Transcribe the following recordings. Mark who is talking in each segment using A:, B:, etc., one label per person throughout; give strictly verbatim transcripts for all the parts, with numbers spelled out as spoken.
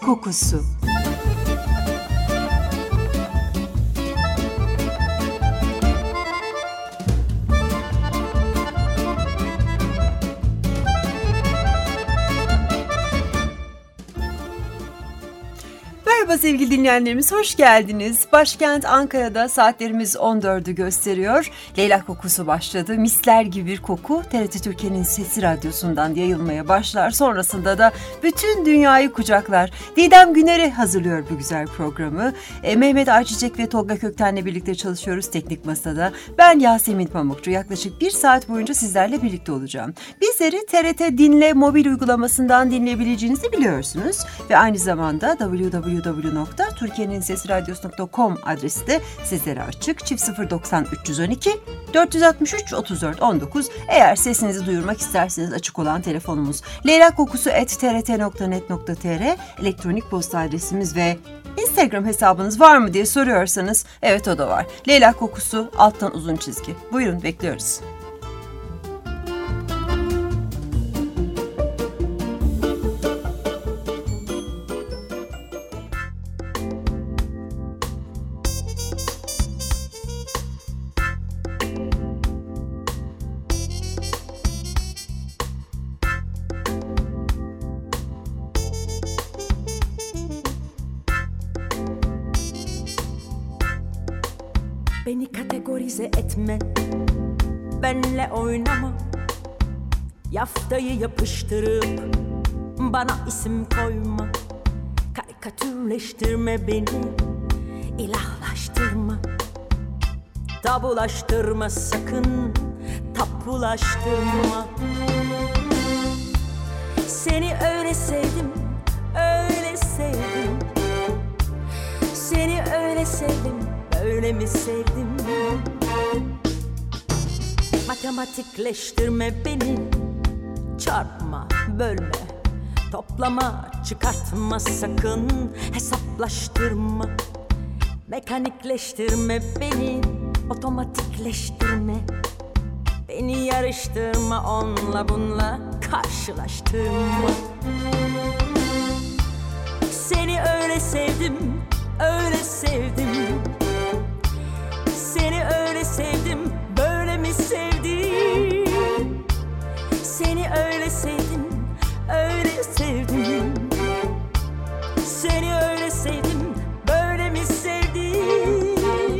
A: Kokusu. Merhaba sevgili dinleyenlerimiz, hoş geldiniz. Başkent Ankara'da saatlerimiz on dördü gösteriyor. Leyla Kokusu başladı. Misler gibi bir koku T R T Türkiye'nin Sesi Radyosu'ndan yayılmaya başlar. Sonrasında da bütün dünyayı kucaklar. Didem Güner'i hazırlıyor bu güzel programı. E, Mehmet Ayçiçek ve Tolga Kökten'le birlikte çalışıyoruz teknik masada. Ben Yasemin Pamukçu. Yaklaşık bir saat boyunca sizlerle birlikte olacağım. Bizleri T R T Dinle mobil uygulamasından dinleyebileceğinizi biliyorsunuz. Ve aynı zamanda double-u double-u double-u nokta türkiyenin sesi radyosu nokta com adresi de sizlere açık. Çift sıfır doksan üç yüz on iki dört yüz altmış üç otuz dört on dokuz. Eğer sesinizi duyurmak isterseniz açık olan telefonumuz. leyla kokusu at t r t nokta net nokta t r elektronik posta adresimiz ve Instagram hesabınız var mı diye soruyorsanız evet, o da var. Leyla Kokusu alttan uzun çizgi. Buyurun, bekliyoruz.
B: Beni kategorize etme, benle oynama. Yaftayı yapıştırıp bana isim koyma. Karikatürleştirme beni, ilahlaştırma. Tabulaştırma sakın, tapulaştırma. Seni öyle sevdim, öyle sevdim. Seni öyle sevdim, öyle mi sevdim? Matematikleştirme beni. Çarpma, bölme, toplama, çıkartma sakın. Hesaplaştırma. Mekanikleştirme beni. Otomatikleştirme. Beni yarıştırma, onunla bununla karşılaştırma. Seni öyle sevdim, öyle sevdim. Seni öyle sevdim, böyle mi sevdim? Seni öyle sevdim, öyle sevdim. Seni öyle sevdim, böyle mi sevdim?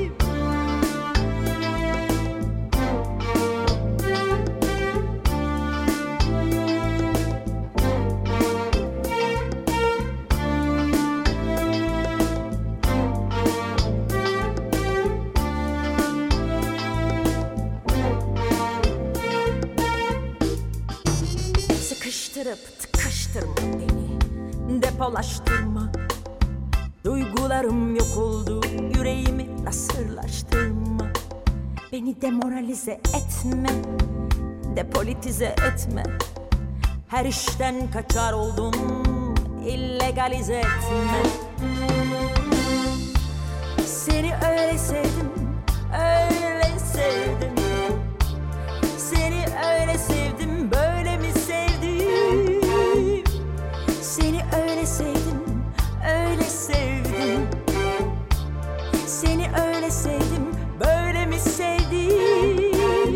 B: Sıkıştırıp tıkıştırma beni, depolaştırma. Duygularım yok oldu, yüreğimi nasırlaştırma. Beni demoralize etme, depolitize etme. Her işten kaçar oldum, illegalize etme. Seni öyle sevdim, öyle sevdim. Seni öyle sevdim, böyle mi sevdim? Seni öyle sevdim, öyle sevdim. Seni öyle sevdim, böyle mi sevdim?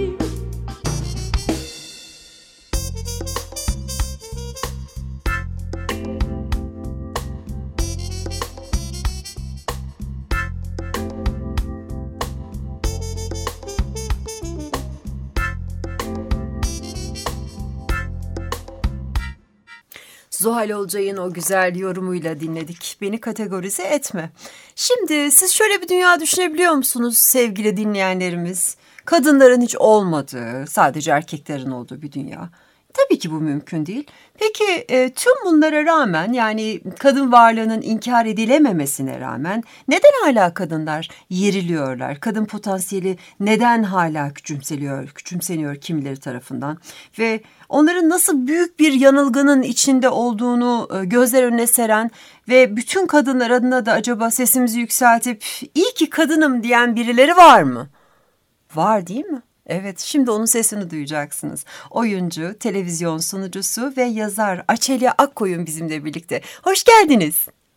A: Zuhal Olcay'ın o güzel yorumuyla dinledik. Beni kategorize etme. Şimdi siz şöyle bir dünya düşünebiliyor musunuz sevgili dinleyenlerimiz? Kadınların hiç olmadığı, sadece erkeklerin olduğu bir dünya. Tabii ki bu mümkün değil. Peki e, tüm bunlara rağmen, yani kadın varlığının inkar edilememesine rağmen neden hala kadınlar yeriliyorlar? Kadın potansiyeli neden hala küçümseliyor, küçümseniyor kimileri tarafından? Ve onların nasıl büyük bir yanılgının içinde olduğunu e, gözler önüne seren ve bütün kadınlar adına da acaba sesimizi yükseltip iyi ki kadınım diyen birileri var mı? Var değil mi? Evet, şimdi onun sesini duyacaksınız. Oyuncu, televizyon sunucusu ve yazar Açelya Akkoyun bizimle birlikte. Hoş geldiniz.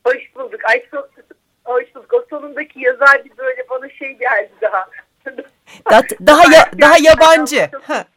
C: Hoş bulduk. Ay çok hoş bulduk. O sonundaki yazar bir böyle bana şey geldi daha.
A: Da, daha ya, daha yabancı.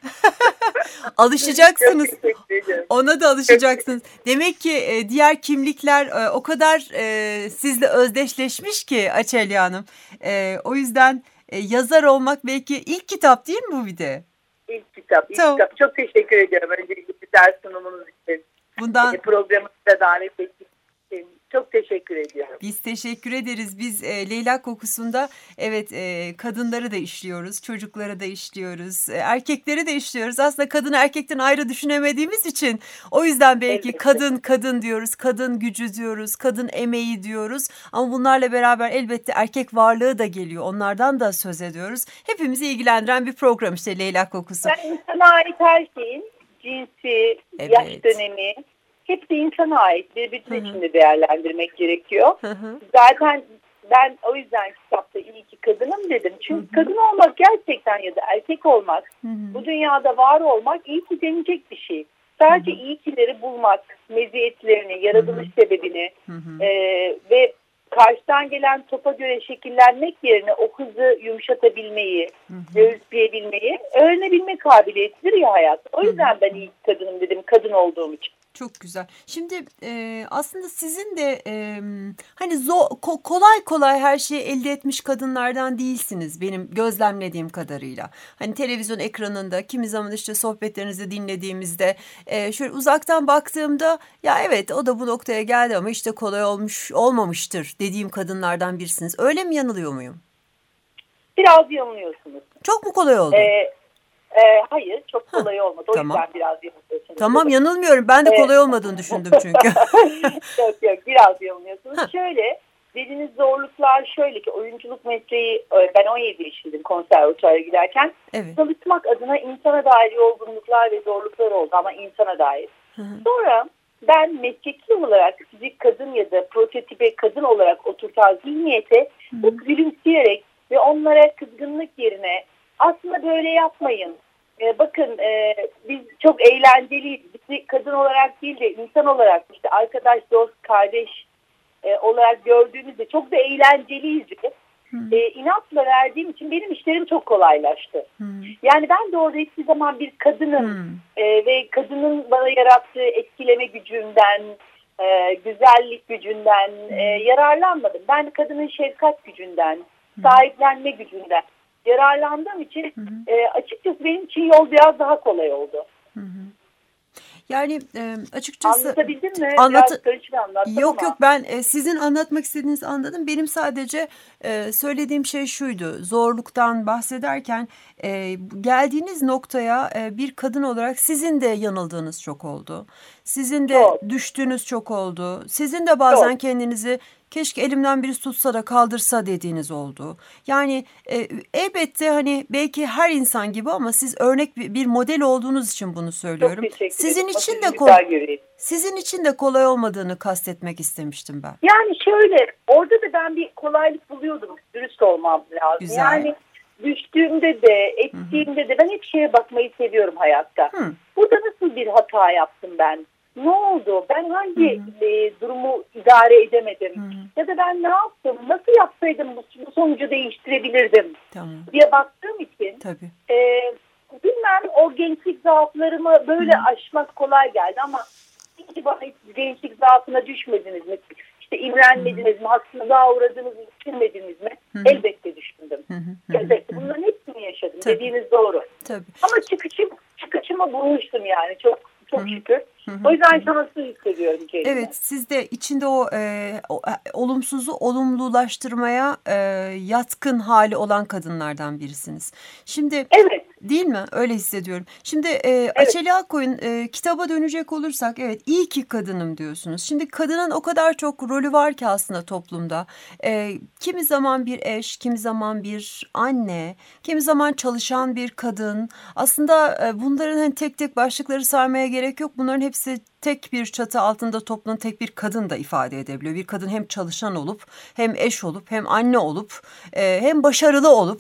A: Alışacaksınız. Ona da alışacaksınız. Demek ki e, diğer kimlikler e, o kadar e, sizle özdeşleşmiş ki Açelya Hanım. E, o yüzden e, yazar olmak belki ilk kitap değil mi bu bir de?
C: İlk kitap. Ilk
A: Tamam.
C: kitap. Çok teşekkür ediyorum öncelikle güzel sunumunuz için.
A: Bundan
C: Programımıza davet ettiğiniz için çok teşekkür ediyorum.
A: Biz teşekkür ederiz. Biz e, Leylak Kokusu'nda evet e, kadınları da işliyoruz, çocukları da işliyoruz, e, erkekleri de işliyoruz. Aslında kadını erkekten ayrı düşünemediğimiz için o yüzden belki
C: Evet.
A: kadın kadın diyoruz, kadın gücü diyoruz, kadın emeği diyoruz. Ama bunlarla beraber elbette erkek varlığı da geliyor. Onlardan da söz ediyoruz. Hepimizi ilgilendiren bir program işte Leylak Kokusu.
C: Yani insana ait her şeyin cinsi,
A: Evet.
C: yaş dönemi hepsi insana ait. Bir bütün
A: Hı hı.
C: içinde değerlendirmek gerekiyor.
A: Hı hı.
C: Zaten ben o yüzden kitapta iyi ki kadınım dedim. Çünkü
A: Hı hı.
C: kadın olmak gerçekten ya da erkek olmak,
A: Hı hı.
C: bu dünyada var olmak iyi ki denecek bir şey. Sadece
A: Hı hı.
C: iyi kileri bulmak, meziyetlerini, yaratılış sebebini
A: Hı hı.
C: e, ve karşıdan gelen topa göre şekillenmek yerine o hızı yumuşatabilmeyi,
A: Hı hı.
C: göğüsleyebilmeyi öğrenebilme kabiliyetidir ya hayat. O yüzden ben iyi kadınım dedim, kadın olduğum için.
A: Çok güzel. Şimdi e, aslında sizin de e, hani zor, ko- kolay kolay her şeyi elde etmiş kadınlardan değilsiniz benim gözlemlediğim kadarıyla. Hani televizyon ekranında kimi zaman işte sohbetlerinizi dinlediğimizde e, şöyle uzaktan baktığımda ya evet o da bu noktaya geldi ama işte kolay olmuş olmamıştır dediğim kadınlardan birisiniz. Öyle mi, yanılıyor muyum?
C: Biraz yanılıyorsunuz.
A: Çok mu kolay oldu?
C: Ee, e, hayır, çok kolay olmadı. O
A: tamam.
C: yüzden biraz yanılıyorsunuz.
A: Tamam, yanılmıyorum. Ben de kolay olmadığını düşündüm çünkü.
C: Yok yok, biraz yanılıyorsunuz. Şöyle, dediğiniz zorluklar şöyle ki oyunculuk mesleği, ben on yedi yaşındaydım konservatuvara giderken.
A: Evet.
C: Çalışmak adına insana dair yorgunluklar ve zorluklar oldu ama insana dair.
A: Hı hı.
C: Sonra ben mesleki olarak fizik kadın ya da prototipe kadın olarak oturtan zihniyete hep gülümseyerek ve onlara kızgınlık yerine aslında böyle yapmayın. Ee, bakın e, biz çok eğlenceliyiz. Bizi kadın olarak değil de insan olarak işte arkadaş, dost, kardeş e, olarak gördüğümüzde çok da eğlenceliyiz. E, inatla verdiğim için benim işlerim çok kolaylaştı.
A: Hmm.
C: Yani ben de orada hiçbir zaman bir kadınım
A: Hmm.
C: e, ve kadının bana yarattığı etkileme gücünden, e, güzellik gücünden e, yararlanmadım. Ben kadının şefkat gücünden, sahiplenme gücünden yararlandığım için e, açıkçası benim için yol biraz daha kolay oldu.
A: Hı hı. Yani e, açıkçası
C: Anlatabildim mi?
A: Anlat-
C: Biraz karışık anlattım
A: yok
C: ama.
A: yok ben e, sizin anlatmak istediğinizi anladım. Benim sadece e, söylediğim şey şuydu. Zorluktan bahsederken e, geldiğiniz noktaya e, bir kadın olarak sizin de yanıldığınız çok oldu. Sizin de
C: Çok.
A: düştüğünüz çok oldu. Sizin de bazen
C: Çok.
A: kendinizi keşke elimden biri tutsa da kaldırsa dediğiniz oldu. Yani e, elbette hani belki her insan gibi ama siz örnek bir, bir model olduğunuz için bunu söylüyorum.
C: Çok teşekkür
A: Sizin
C: ederim.
A: için
C: Sizi
A: de
C: güzel
A: kol-
C: göreyim.
A: sizin için de kolay olmadığını kastetmek istemiştim ben.
C: Yani şöyle, orada da ben bir kolaylık buluyordum. Dürüst olmam lazım.
A: Güzel.
C: Yani düştüğümde de, ettiğimde de ben hep şeye bakmayı seviyorum hayatta.
A: Hı.
C: Burada nasıl bir hata yaptım ben? Ne oldu? Ben hangi e, durumu idare edemedim?
A: Hı hı.
C: Ya da ben ne yaptım? Nasıl yapsaydım bu, bu sonucu değiştirebilirdim
A: Tamam.
C: diye baktığım için
A: Tabii.
C: e, bilmem o gençlik zaaflarımı böyle aşmak kolay geldi ama hiç bana hiç gençlik zaafına düşmediniz mi? İşte imrenmediniz mi? Haksızlığa uğradığınızı düşünmediniz mi?
A: Hı hı.
C: Elbette düşündüm.
A: Hı hı, hı hı,
C: Elbette.
A: hı hı.
C: Bunların hepsini yaşadım.
A: Tabii.
C: Dediğiniz doğru.
A: Tabii.
C: Ama çıkışım, çıkışımı bulmuştum yani. Çok çok
A: Hı hı.
C: şükür.
A: Hı hı.
C: O yüzden şanslı hissediyorum kendimi.
A: Evet, siz de içinde o, e, o e, olumsuzu olumlulaştırmaya e, yatkın hali olan kadınlardan birisiniz. Şimdi
C: Evet.
A: değil mi? Öyle hissediyorum. Şimdi e, Açelya Akkoyun e, kitaba dönecek olursak evet iyi ki kadınım diyorsunuz. Şimdi kadının o kadar çok rolü var ki aslında toplumda. E, kimi zaman bir eş, kimi zaman bir anne, kimi zaman çalışan bir kadın. Aslında e, bunların hani tek tek başlıkları saymaya gerek yok. Bunların hepsi tek bir çatı altında toplanan tek bir kadın da ifade edebiliyor. Bir kadın hem çalışan olup hem eş olup hem anne olup e, hem başarılı olup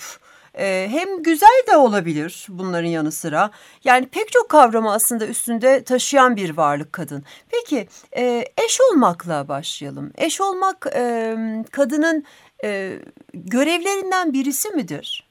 A: E, hem güzel de olabilir bunların yanı sıra. Yani pek çok kavramı aslında üstünde taşıyan bir varlık kadın. Peki e, eş olmakla başlayalım. Eş olmak e, kadının e, görevlerinden birisi midir?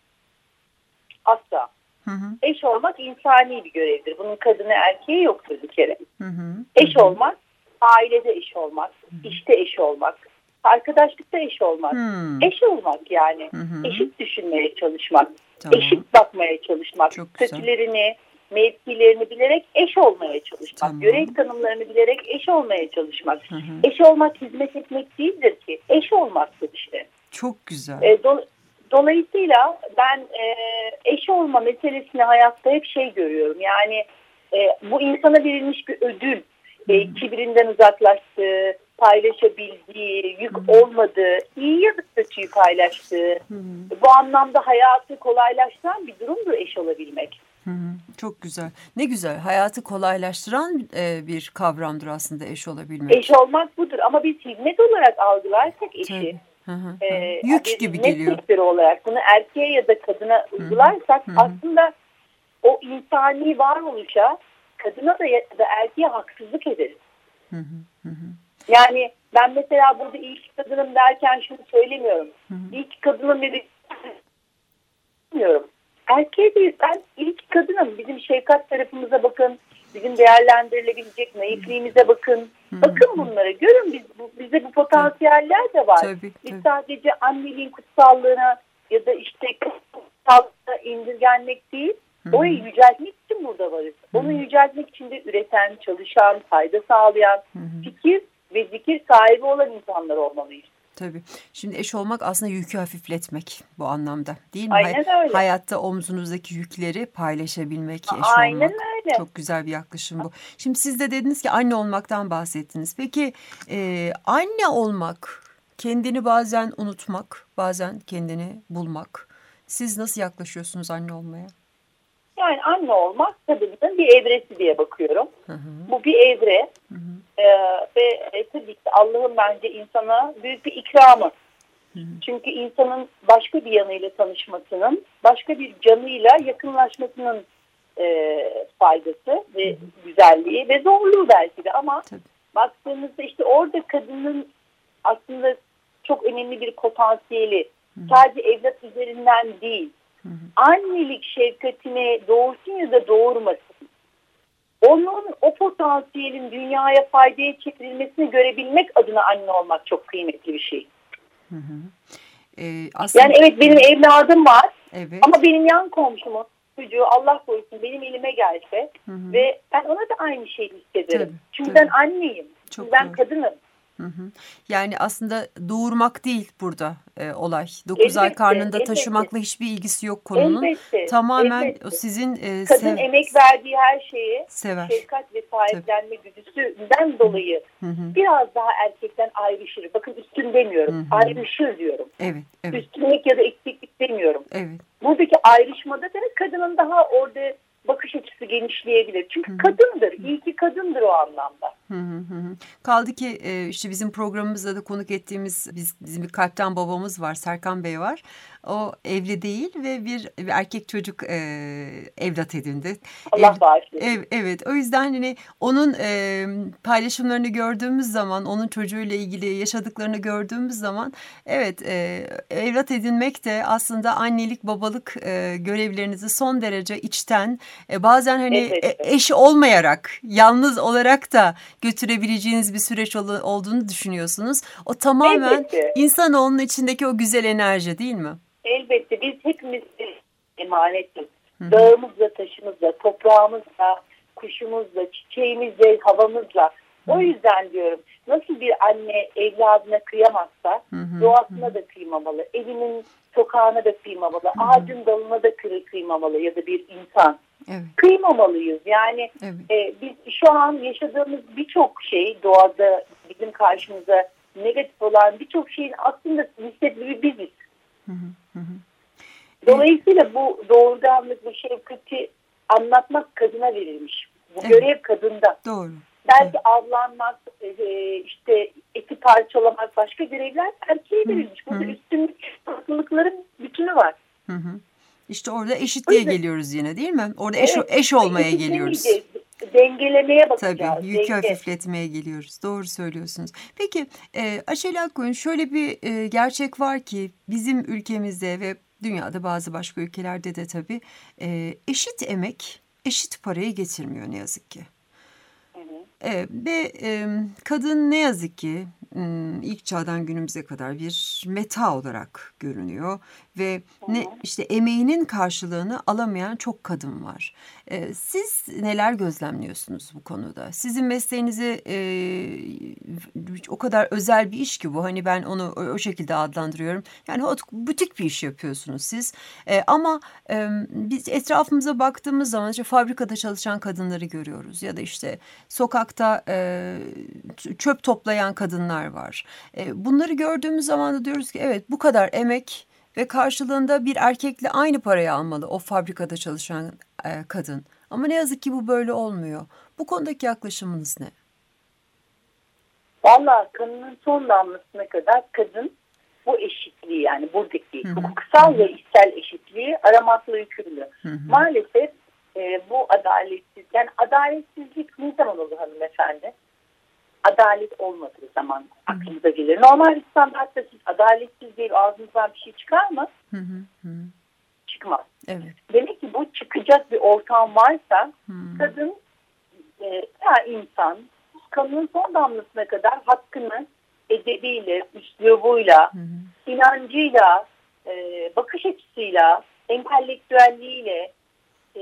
C: Asla.
A: Hı hı.
C: Eş olmak insani bir görevdir. Bunun kadını erkeği yoktur bir kere.
A: Hı hı.
C: Eş
A: Hı hı.
C: olmak, ailede eş olmak, işte eş olmak, arkadaşlıkta eş olmak,
A: Hmm.
C: eş olmak yani.
A: Hı hı.
C: Eşit düşünmeye çalışmak,
A: Tamam.
C: eşit bakmaya çalışmak,
A: Çok güzel.
C: statülerini, mevkilerini bilerek eş olmaya çalışmak,
A: Tamam.
C: görev tanımlarını bilerek eş olmaya çalışmak.
A: Hı hı.
C: Eş olmak hizmet etmek değildir ki, eş olmaktır işte.
A: Çok güzel.
C: E, do- dolayısıyla ben e, eş olma meselesini hayatta hep şey görüyorum. Yani e, bu insana verilmiş bir ödül. E, kibirinden uzaklaştığı, paylaşabildiği, yük
A: Hı.
C: olmadığı, iyi ya da kötüyü paylaştığı.
A: Hı hı.
C: Bu anlamda hayatı kolaylaştıran bir durumdur eş olabilmek.
A: Hı hı. Çok güzel. Ne güzel. Hayatı kolaylaştıran e, bir kavramdır aslında eş olabilmek.
C: Eş olmak budur ama biz hizmet olarak algılarsak eşi,
A: Tabii. Hı hı. Hı.
C: e,
A: Yük
C: bir
A: gibi
C: hizmet
A: geliyor.
C: sektörü olarak bunu erkeğe ya da kadına uygularsak
A: Hı hı.
C: aslında o insani varoluşa kadına da ya da erkeğe haksızlık ederiz.
A: Hı hı. Hı hı.
C: Yani ben mesela burada ilk kadınım derken şunu söylemiyorum.
A: Hı hı.
C: İlk kadınım dedi bilmiyorum. Erkeğe değil, ben ilk kadınım. Bizim şefkat tarafımıza bakın. Bizim değerlendirilebilecek naifliğimize bakın.
A: Hı.
C: Bakın bunlara. Görün biz, bu, bizde bu potansiyeller de var.
A: Tabii,
C: Biz
A: tabii.
C: sadece anneliğin kutsallığına ya da işte kutsallığına indirgenmek değil.
A: Hı hı.
C: Orayı yüceltmek için burada varız. Onu yüceltmek için de üreten, çalışan, fayda sağlayan,
A: Hı hı.
C: fikir ve zikir sahibi olan insanlar olmalıyız.
A: Tabii. Şimdi eş olmak aslında yükü hafifletmek bu anlamda değil mi?
C: Aynen
A: Hay-
C: öyle.
A: Hayatta omzunuzdaki yükleri paylaşabilmek, eş
C: Aynen
A: olmak.
C: öyle.
A: Çok güzel bir yaklaşım bu. Şimdi siz de dediniz ki anne olmaktan bahsettiniz. Peki e, anne olmak, kendini bazen unutmak, bazen kendini bulmak. Siz nasıl yaklaşıyorsunuz anne olmaya?
C: Yani anne olmak kadının bir evresi diye bakıyorum.
A: Hı hı.
C: Bu bir evre.
A: Hı hı.
C: Ee, ve e, tabii ki Allah'ın bence insana büyük bir ikramı.
A: Hı hı.
C: Çünkü insanın başka bir yanıyla tanışmasının, başka bir canıyla yakınlaşmasının e, faydası ve güzelliği ve zorluğu belki de. Ama
A: Tabii.
C: baktığımızda işte orada kadının aslında çok önemli bir potansiyeli.
A: Hı hı.
C: Sadece evlat üzerinden değil.
A: Hı hı.
C: Annelik şefkatine doğursun ya da doğurmasın. Onun o potansiyelin dünyaya faydaya çevrilmesini görebilmek adına anne olmak çok kıymetli bir şey.
A: Hı hı. Ee, aslında...
C: Yani evet benim evladım var
A: Evet.
C: ama benim yan komşumun çocuğu Allah korusun benim elime gelse
A: Hı hı.
C: ve ben ona da aynı şeyi hissederim.
A: Tabii,
C: Çünkü
A: tabii.
C: ben anneyim.
A: Çok
C: Çünkü ben
A: doğru.
C: kadınım.
A: Hı hı. Yani aslında doğurmak değil burada e, olay. dokuz ay
C: Elbette,
A: karnında
C: elbette.
A: taşımakla hiçbir ilgisi yok konunun.
C: Elbette.
A: Tamamen
C: elbette.
A: o sizin e,
C: Kadın
A: sev,
C: emek verdiği her şeyi
A: sever.
C: şefkat ve sahiplenme güdüsünden dolayı
A: Hı hı.
C: biraz daha erkekten ayrışır. Bakın üstün demiyorum.
A: Hı hı.
C: Ayrışır diyorum.
A: Evet, evet,
C: Üstünlük ya da eksiklik demiyorum.
A: evet.
C: Buradaki ayrışmada da kadının daha orada bakış açısı genişleyebilir. Çünkü
A: Hı hı.
C: kadındır. İyi ki kadındır o anlamda.
A: Hı hı hı. Kaldı ki e, işte bizim programımızda da konuk ettiğimiz biz, bizim bir kalpten babamız var, Serkan Bey var. O evli değil ve bir, bir erkek çocuk e, evlat edindi.
C: Allah
A: Ev-
C: bağışlasın.
A: ev, evet o yüzden hani onun e, paylaşımlarını gördüğümüz zaman, onun çocuğuyla ilgili yaşadıklarını gördüğümüz zaman evet e, evlat edinmek de aslında annelik babalık e, görevlerinizi son derece içten e, bazen hani
C: Elbette.
A: e, eş olmayarak yalnız olarak da götürebileceğiniz bir süreç ol- olduğunu düşünüyorsunuz. O tamamen
C: Elbette.
A: insanoğlunun içindeki o güzel enerji değil mi?
C: Elbette biz hepimiz emanetiz.
A: Hı hı.
C: Dağımızla, taşımızla, toprağımızla, kuşumuzla, çiçeğimizle, havamızla. O yüzden diyorum nasıl bir anne evladına kıyamazsa
A: Hı hı,
C: doğasına
A: hı.
C: da kıymamalı. Evinin sokağına da kıymamalı. Ağacın dalına da kıy- kıymamalı ya da bir insan.
A: Evet,
C: Kıymamalıyız. Yani
A: evet.
C: e, biz şu an yaşadığımız birçok şey doğada bizim karşımıza negatif olan birçok şeyin aslında müsebbibi biziz.
A: Hı hı, hı hı.
C: Dolayısıyla bu doğurganlık, bu şefkati anlatmak kadına verilmiş. Bu
A: Evet.
C: görev kadında.
A: Doğru.
C: Belki
A: Evet.
C: avlanmak, e, işte eti parçalamak, başka görevler erkeğe verilmiş. Burada
A: hı.
C: üstünlük, farklılıkların bütünü var.
A: Hı hı. İşte orada eşitliğe geliyoruz yine, değil mi? Orada eş,
C: Evet,
A: eş olmaya geliyoruz.
C: Dengelemeye bakacağız.
A: Tabii, yükü
C: Denge.
A: hafifletmeye geliyoruz. Doğru söylüyorsunuz. Peki e, Ayşe Akkoyun, şöyle bir e, gerçek var ki bizim ülkemizde ve dünyada bazı başka ülkelerde de tabii e, eşit emek eşit parayı getirmiyor ne yazık ki. E, ve e, kadın ne yazık ki ilk çağdan günümüze kadar bir meta olarak görünüyor ve ne işte emeğinin karşılığını alamayan çok kadın var. E, siz neler gözlemliyorsunuz bu konuda? Sizin mesleğinizi e, o kadar özel bir iş ki bu. Hani ben onu o, o şekilde adlandırıyorum. Yani o butik bir iş yapıyorsunuz siz. E, ama e, biz etrafımıza baktığımız zaman işte fabrikada çalışan kadınları görüyoruz ya da işte sokakta e, çöp toplayan kadınlar var. E, bunları gördüğümüz zaman da diyoruz ki evet, bu kadar emek ve karşılığında bir erkekle aynı parayı almalı o fabrikada çalışan e, kadın. Ama ne yazık ki bu böyle olmuyor. Bu konudaki yaklaşımınız ne?
C: Vallahi kanının son damlasına kadar kadın bu eşitliği, yani buradaki hukuksal ve içsel eşitliği aramakla yükümlü. Hı hı. Maalesef e, bu adaletsiz, yani adaletsizlik ne zaman olur hanımefendi? Adalet olmadığı zaman aklımıza gelir. Normal standartta siz adaletsiz değil, ağzınızdan bir şey çıkar mı? Hı hı hı. Çıkmaz. Evet. Demek ki bu çıkacak bir ortam varsa hı. kadın e, ya insan kanının son damlasına kadar hakkını edebiyle, üslubuyla, hı hı. inancıyla, e, bakış açısıyla, entelektüelliğiyle, e,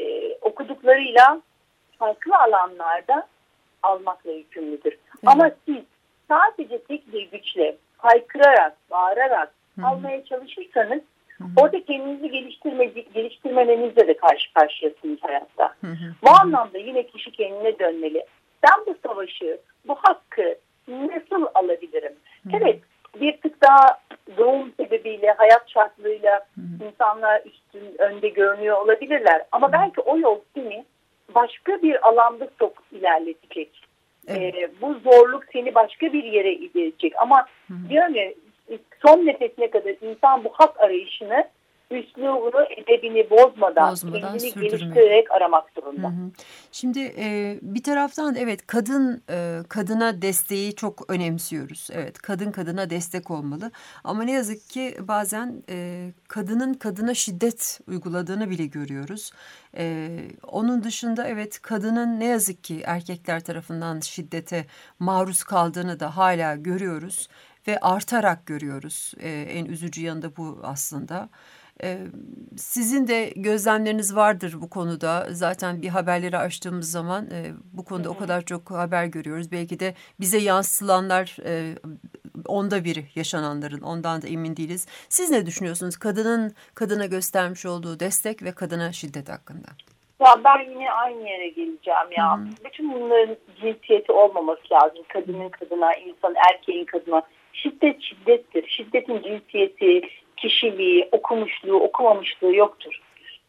C: okuduklarıyla farklı alanlarda almakla yükümlüdür. Evet. Ama siz sadece tek bir güçle haykırarak, bağırarak Hı-hı. almaya çalışırsanız Hı-hı. orada kendinizi geliştirme, geliştirmemenizle de karşı karşıyasınız hayatta. Hı-hı. Bu anlamda yine kişi kendine dönmeli. Ben bu savaşı, bu hakkı nasıl alabilirim? Hı-hı. Evet, bir tık daha doğum sebebiyle, hayat şartlarıyla Hı-hı. insanlar üstün, önde görünüyor olabilirler. Ama Hı-hı. belki o yol seni başka bir alanda çok ilerletecek. Evet. Ee, bu zorluk seni başka bir yere iletecek. Ama Hı-hı. diyorum ya, son nefesine kadar insan bu hak arayışını üslubunu, edebini bozmadan, bozmadan kendini sürdürmek. Geliştirerek aramak zorunda. Hı hı.
A: Şimdi e, bir taraftan evet, kadın e, kadına desteği çok önemsiyoruz. Evet, kadın kadına destek olmalı. Ama ne yazık ki bazen e, kadının kadına şiddet uyguladığını bile görüyoruz. E, onun dışında evet, kadının ne yazık ki erkekler tarafından şiddete maruz kaldığını da hala görüyoruz. Ve artarak görüyoruz. E, en üzücü yanı da bu aslında. Ee, sizin de gözlemleriniz vardır bu konuda. Zaten bir haberleri açtığımız zaman e, bu konuda Hı-hı. o kadar çok haber görüyoruz. Belki de bize yansıtılanlar e, onda biri yaşananların, ondan da emin değiliz. Siz ne düşünüyorsunuz kadının kadına göstermiş olduğu destek ve kadına şiddet hakkında?
C: Ya ben yine aynı yere geleceğim ya. Hı-hı. Bütün bunların cinsiyeti olmaması lazım. Kadının kadına, insan erkeğin kadına. Şiddet şiddettir. Şiddetin cinsiyeti, kişiliği, okumuşluğu, okumamışlığı yoktur.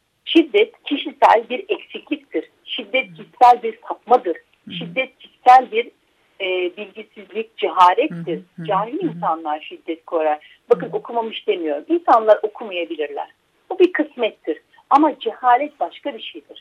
C: Şiddet kişisel bir eksikliktir. Şiddet kişisel bir sapmadır. Şiddet kişisel bir e, bilgisizlik, cehalettir. Cahil insanlar şiddet koyar. Bakın okumamış demiyorum. İnsanlar okumayabilirler. Bu bir kısmettir. Ama cehalet başka bir şeydir.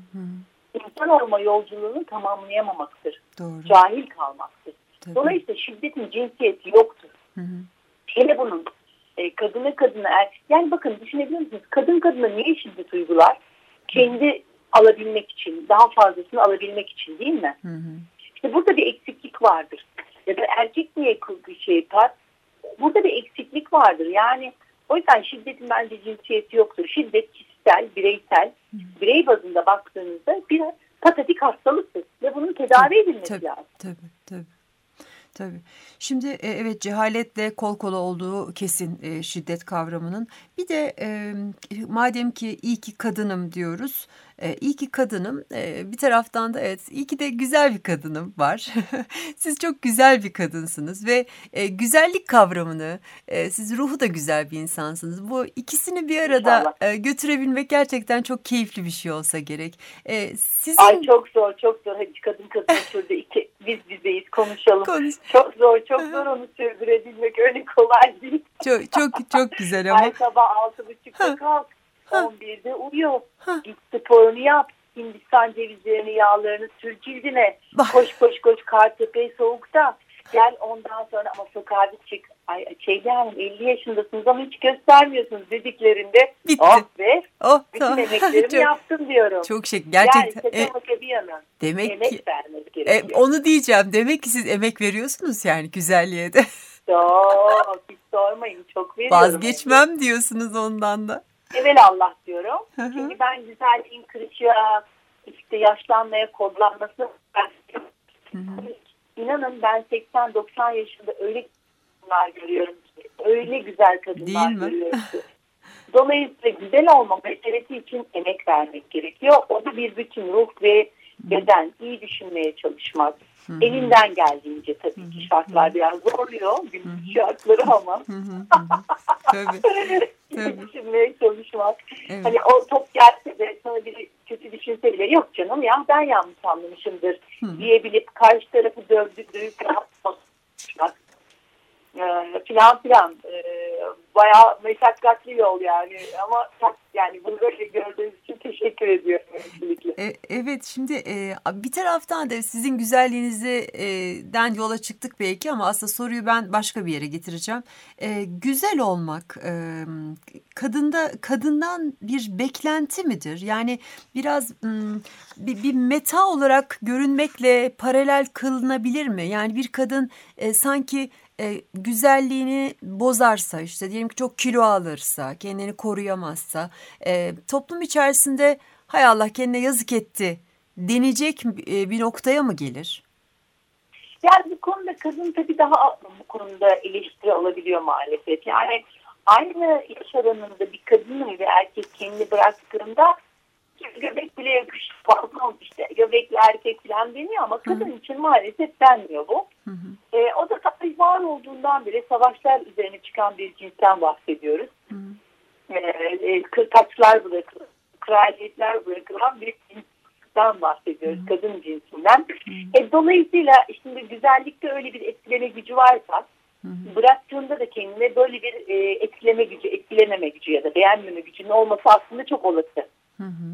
C: İnsan olma yolculuğunu tamamlayamamaktır. Doğru. Cahil kalmaktır. Tabii. Dolayısıyla şiddetin cinsiyeti yoktur. Hı hı. Hele bunun e, kadına kadına erkek, yani bakın düşünebiliyor musunuz? Kadın kadına niye şiddet uygular? Kendi hı. alabilmek için, daha fazlasını alabilmek için, değil mi? Hı hı. İşte burada bir eksiklik vardır. Ya da erkek niye bir şey yapar? Burada bir eksiklik vardır. Yani o yüzden şiddetin bence cinsiyeti yoktur. Şiddet kişisel, bireysel, hı. birey bazında baktığınızda bir patatik hastalıktır. Ve bunun tedavi tabii, edilmesi
A: tabii,
C: lazım.
A: Tabii, tabii. Tabii. Şimdi e, evet, cehaletle kol kola olduğu kesin e, şiddet kavramının. Bir de e, madem ki iyi ki kadınım diyoruz. E, iyi ki kadınım. E, bir taraftan da evet, iyi ki de güzel bir kadınım var. Siz çok güzel bir kadınsınız ve e, güzellik kavramını, e, siz ruhu da güzel bir insansınız. Bu ikisini bir arada e, götürebilmek gerçekten çok keyifli bir şey olsa gerek. E, sizin...
C: Ay çok zor, çok zor. Hadi kadın kadın şurada iki biz bizeyiz, konuşalım. Konuş. Çok zor, çok zor onu sürdürebilmek, öyle kolay değil.
A: Çok çok çok güzel ama.
C: Her sabah altı buçukta kalk.
A: Ha.
C: on birde uyu.
A: Ha.
C: Git sporunu yap. Hindistan cevizlerini, yağlarını sür cildine.
A: Bak.
C: Koş koş koş Kartepe soğukta. Gel ondan sonra ama sokağa bir çık. Ay Çeyli Hanım elli yaşındasınız ama hiç göstermiyorsunuz dediklerinde.
A: Bitti.
C: Oh be.
A: Oh,
C: Bütün
A: tamam.
C: emeklerimi
A: Çok-
C: yaptım diyorum.
A: Çok şey gerçekten.
C: Yani
A: E,
C: şaka maka bir yana.
A: demek
C: Emek
A: ki
C: vermeniz
A: e,
C: gerekiyor.
A: onu diyeceğim. Demek ki siz emek veriyorsunuz yani güzelliğe de.
C: Çok, hiç sormayın. Çok veriyorum.
A: Vazgeçmem diyorsunuz ondan da.
C: Evelallah diyorum.
A: Hı hı.
C: Çünkü ben güzelliğin kırışığa, işte yaşlanmaya kodlanması.
A: Hı hı.
C: İnanın ben seksen doksan yaşında öyle kadınlar görüyorum ki. Öyle güzel kadınlar
A: Değil mi?
C: görüyorum ki. Dolayısıyla güzel olma meselesi için emek vermek gerekiyor. O da bir bütün ruh ve beden. İyi düşünmeye çalışmak.
A: Hı hı.
C: Elinden geldiğince tabii ki
A: Hı hı.
C: şartlar biraz zorluyor. Günlük şartları ama.
A: Hı hı, hı hı. Tabii. Tabii.
C: Düşünmeye çalışmak.
A: Evet.
C: Hani o top gelse de sana biri kötü düşünse bile yok canım ya ben yanlış anlamışımdır
A: Hı.
C: diyebilip karşı tarafı dövdük dövüp rahatlatmak ee, filan filan ee, bayağı meşakkatli yol yani ama yani bunu böyle gördüğünüz için teşekkür ediyorum.
A: E, evet şimdi e, bir taraftan da sizin güzelliğinizden yola çıktık belki ama aslında soruyu ben başka bir yere getireceğim. E, güzel olmak e, kadında kadından bir beklenti midir? Yani biraz m, bir, bir meta olarak görünmekle paralel kılınabilir mi? Yani bir kadın e, sanki e, güzelliğini bozarsa işte diyelim ki çok kilo alırsa kendini koruyamazsa e, toplum içerisinde hay Allah kendine yazık etti denecek e, bir noktaya mı gelir?
C: Yani bu konuda kadın tabii daha bu konuda eleştiri alabiliyor maalesef. Yani aynı iş alanında bir kadın ve erkek kendini bıraktığında göbek bile yakışır falan işte göbekli erkek falan deniyor ama kadın için maalesef denmiyor bu.
A: Hı hı.
C: E, o da tabii var olduğundan beri savaşlar üzerine çıkan bir cinsten bahsediyoruz.
A: Hı hı.
C: E, e, kırtaçlar bırakılan, kraliyetler bırakılan bir cinsten bahsediyoruz. Hı hı. Kadın cinsinden. Hı hı. E, dolayısıyla şimdi güzellikte öyle bir etkileme gücü varsa hı hı. bıraktığında da kendine böyle bir e, etkileme gücü, etkilememe gücü ya da beğenmeme gücünün olması aslında çok olası. Hı hı.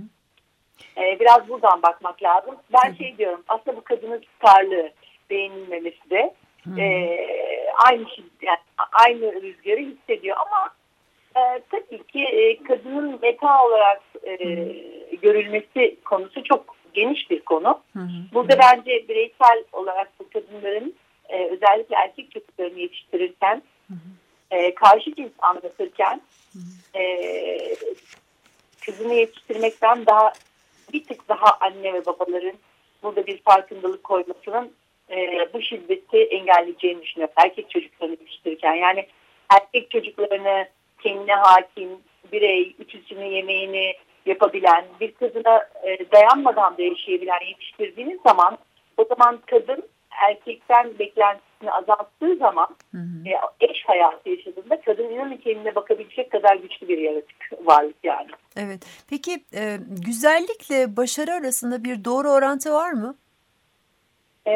C: E, biraz buradan bakmak lazım. Ben hı. şey diyorum aslında bu kadının tutarlığı beğenilmemesi de e, aynı şey, yani aynı rüzgarı hissediyor ama e, tabii ki e, kadının meta olarak e, görülmesi konusu çok geniş bir konu. Hı hı. Burada hı. bence bireysel olarak bu kadınların e, özellikle erkek çocuklarını yetiştirirken hı hı. E, karşı cins anlatırken hı hı. E, kızını yetiştirmekten daha bir tık daha anne ve babaların burada bir farkındalık koymasının e, bu şiddeti engelleyeceğini düşünüyorum. Erkek çocuklarını yetiştirirken yani erkek çocuklarını kendine hakim, birey, ütüsünü yemeğini yapabilen, bir kadına e, dayanmadan da yaşayabilen yetiştirdiğiniz zaman o zaman kadın erkekten beklentisini azalttığı zaman hı hı. E, eş hayatı yaşadığında kadın inanın kendine bakabilecek kadar güçlü bir yaratık varlık yani.
A: Evet. Peki e, güzellikle başarı arasında bir doğru orantı var mı?
C: Ee,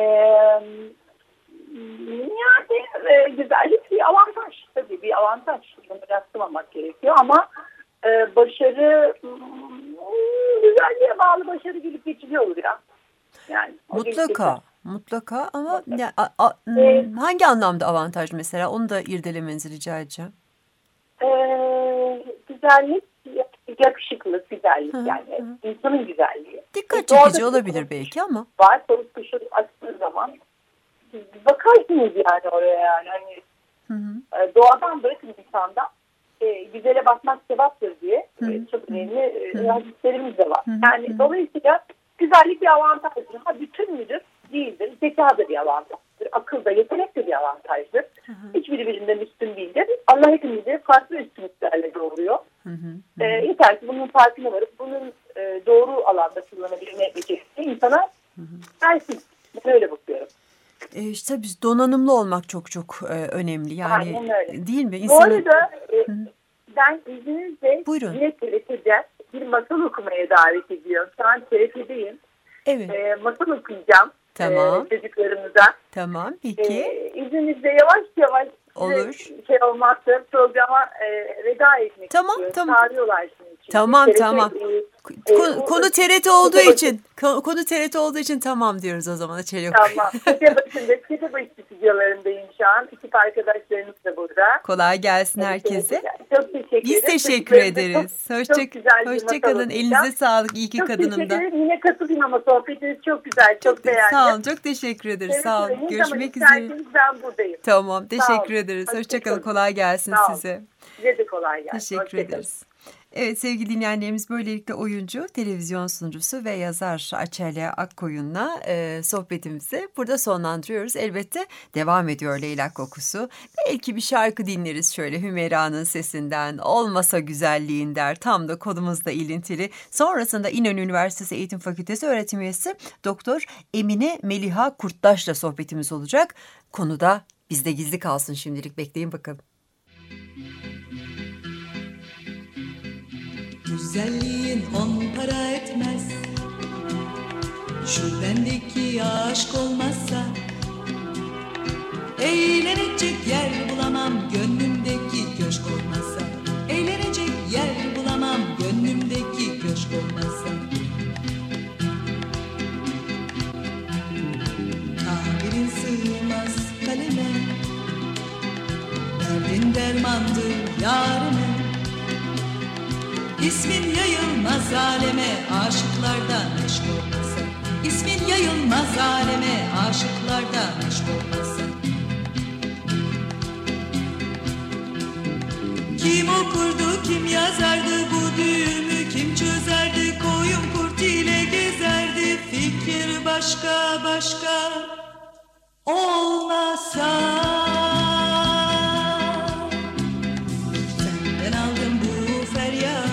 C: yani e, güzellik bir avantaj tabii bir avantaj. Bunu rastlamamak gerekiyor ama e, başarı hmm, güzelliğe bağlı başarı gelip geçici olur ya. Yani
A: mutlaka, mutlaka ama
C: mutlaka.
A: Ya, a, a, ee, hangi anlamda avantaj mesela? Onu da irdelemenizi rica edeceğim.
C: E, güzellik, yakışıklı güzellik
A: hı,
C: yani
A: hı.
C: insanın güzelliği.
A: Dikkat çekici olabilir belki ama.
C: Var sorup kuşu açtığı zaman bakarsınız yani oraya yani. Hani, hı hı. Doğadan bırakın insandan e, güzele bakmak sevaptır diye hı hı. çok önemli e, hadislerimiz de var. Hı hı. Yani hı hı. dolayısıyla güzellik bir avantajdır. Ha bütün müdür? Değildir. Zeka da bir avantajdır. Akıl da yetenek de bir avantajdır. Hı hı. Hiçbiri birinden üstün değildir. Allah hepimizi farklı üstünlüklerle doğuruyor. Hı hı. Hı. E, yeter ki bunun farkına varıp bunun e, doğru alanda kullanabilme becerisi insana versin. Ben öyle bakıyorum.
A: E işte biz donanımlı olmak çok çok e, önemli yani değil mi?
C: İnsanın... Bu arada e, ben izninizle yine T R T'de bir masal okumaya davet ediyorum. Şu an T R T'deyim.
A: Evet.
C: E, masal okuyacağım
A: tamam.
C: e, çocuklarımıza.
A: Tamam peki.
C: E, izninizle yavaş yavaş
A: olur.
C: Şey olmazsa programa e, veda etmek
A: tamam,
C: istiyorum.
A: Tamam
C: Çağırıyorlar şimdi
A: Tamam
C: T R T,
A: tamam.
C: e,
A: Konu,
C: e,
A: konu T R T olduğu için konu T R T olduğu için tamam diyoruz o zaman. Açeli
C: Tamam. Tepebaşı'nda, Tepebaşı stüdyolarındayım şu an. Ekip arkadaşlarımız da burada.
A: Kolay gelsin herkese.
C: Çok teşekkür
A: Biz
C: ederim.
A: teşekkür ederiz.
C: Çok,
A: hoşça
C: çok güzel bir
A: hoşça
C: masal
A: kalın.
C: olacak.
A: Elinize sağlık. İyi ki
C: çok
A: kadınım da.
C: teşekkür ederim. Yine katılayım ama sohbetiniz çok güzel. Çok, çok beğendim.
A: Sağ olun. Çok teşekkür ederiz.
C: Evet,
A: sağ olun.
C: evet.
A: Görüşmek
C: üzere.
A: üzere.
C: Ben buradayım.
A: Tamam. Teşekkür
C: olun.
A: ederiz.
C: Hoşça
A: Hoşça kalın.
C: kalın.
A: Kolay gelsin
C: Sağ olun.
A: size.
C: Size de kolay gelsin.
A: Teşekkür
C: Hoşça kalın.
A: ederiz. Evet sevgili dinleyenlerimiz, böylelikle oyuncu, televizyon sunucusu ve yazar Açelya Akkoyun'la e, sohbetimizi burada sonlandırıyoruz. Elbette devam ediyor Leylak Kokusu. Belki bir şarkı dinleriz şöyle Hümeyra'nın sesinden, olmasa güzelliğin der, tam da konumuzla ilintili. Sonrasında İnönü Üniversitesi Eğitim Fakültesi öğretim üyesi Doktor Emine Meliha Kurttaş'la sohbetimiz olacak. Konuda bizde gizli kalsın şimdilik, bekleyin bakalım.
D: Güzelliğin on para etmez. Şu bendeki aşk olmazsa eğlenecek yer bulamam, gönlümdeki köşk olmazsa. Eğlenecek yer bulamam, gönlümdeki köşk olmazsa. Tabirin sığmaz kaleme, derdin dermandır yarime. İsmin yayılmaz aleme, aşıklardan aşk olmasa. İsmin yayılmaz aleme, aşıklardan aşk olmasa. Kim okurdu, kim yazardı bu düğümü, kim çözerdi, koyun kurt ile gezerdi. Fikir başka başka olmasa. Senden aldım bu feryadı,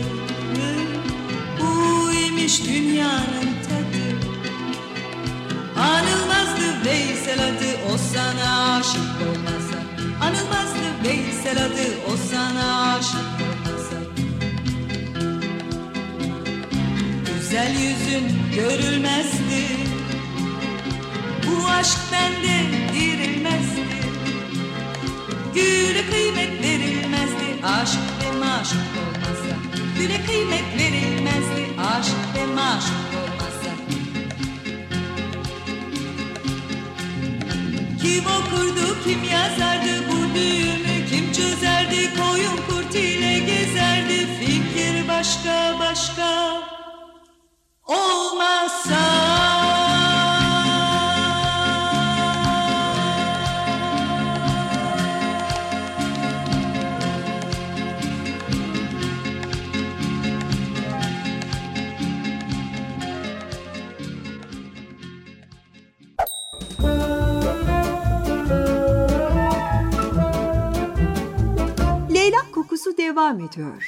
D: dünyanın tadı. Anılmazdı Veysel adı, o sana aşık olmasa. Anılmazdı Veysel adı, o sana aşık olmasa. Güzel yüzün görülmezdi, bu aşk bende dirilmezdi. Güle kıymet verilmezdi, aşk ve maşuk olmasa. Güle kıymet verilmezdi, aşk ve maşuk olmasa. Kim okurdu, kim yazardı bu düğümü, kim çözerdi, koyun kurt ile gezerdi. Fikir başka başka olmasa.
A: Kokusu devam ediyor.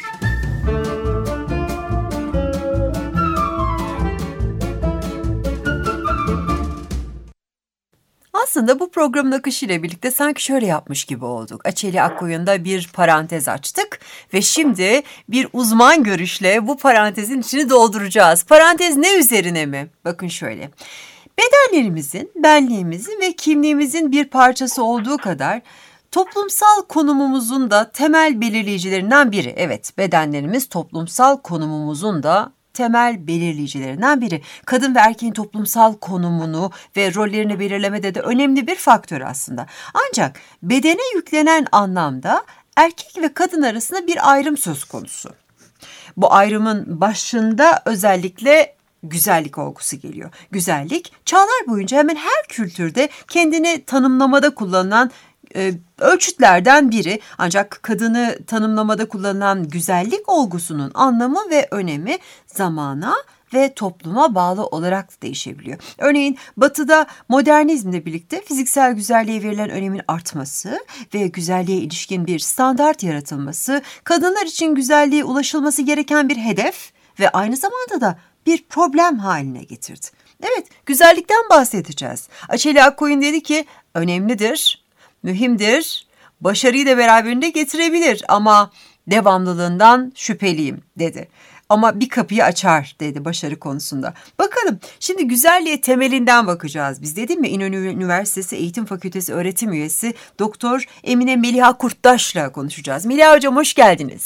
A: Aslında bu programın akışıyla birlikte sanki şöyle yapmış gibi olduk. Açeli Akkoyun'da bir parantez açtık ve şimdi bir uzman görüşle bu parantezin içini dolduracağız. Parantez ne üzerine mi? Bakın şöyle. Bedenlerimizin, benliğimizin ve kimliğimizin bir parçası olduğu kadar toplumsal konumumuzun da temel belirleyicilerinden biri. Evet, bedenlerimiz toplumsal konumumuzun da temel belirleyicilerinden biri. Kadın ve erkeğin toplumsal konumunu ve rollerini belirlemede de önemli bir faktör aslında. Ancak bedene yüklenen anlamda erkek ve kadın arasında bir ayrım söz konusu. Bu ayrımın başında özellikle güzellik olgusu geliyor. Güzellik, çağlar boyunca hemen her kültürde kendini tanımlamada kullanılan e, ölçütlerden biri. Ancak kadını tanımlamada kullanılan güzellik olgusunun anlamı ve önemi zamana ve topluma bağlı olarak değişebiliyor. Örneğin Batı'da modernizmle birlikte fiziksel güzelliğe verilen önemin artması ve güzelliğe ilişkin bir standart yaratılması, kadınlar için güzelliğe ulaşılması gereken bir hedef ve aynı zamanda da bir problem haline getirdi. Evet, güzellikten bahsedeceğiz. Açeli Akkoyun dedi ki, önemlidir, mühimdir, başarıyı da beraberinde getirebilir ama devamlılığından şüpheliyim dedi. Ama bir kapıyı açar dedi başarı konusunda. Bakalım şimdi güzelliğe temelinden bakacağız. Biz dedim mi İnönü Üniversitesi Eğitim Fakültesi öğretim üyesi Doktor Emine Meliha Kurttaş'la konuşacağız. Meliha Hocam hoş geldiniz.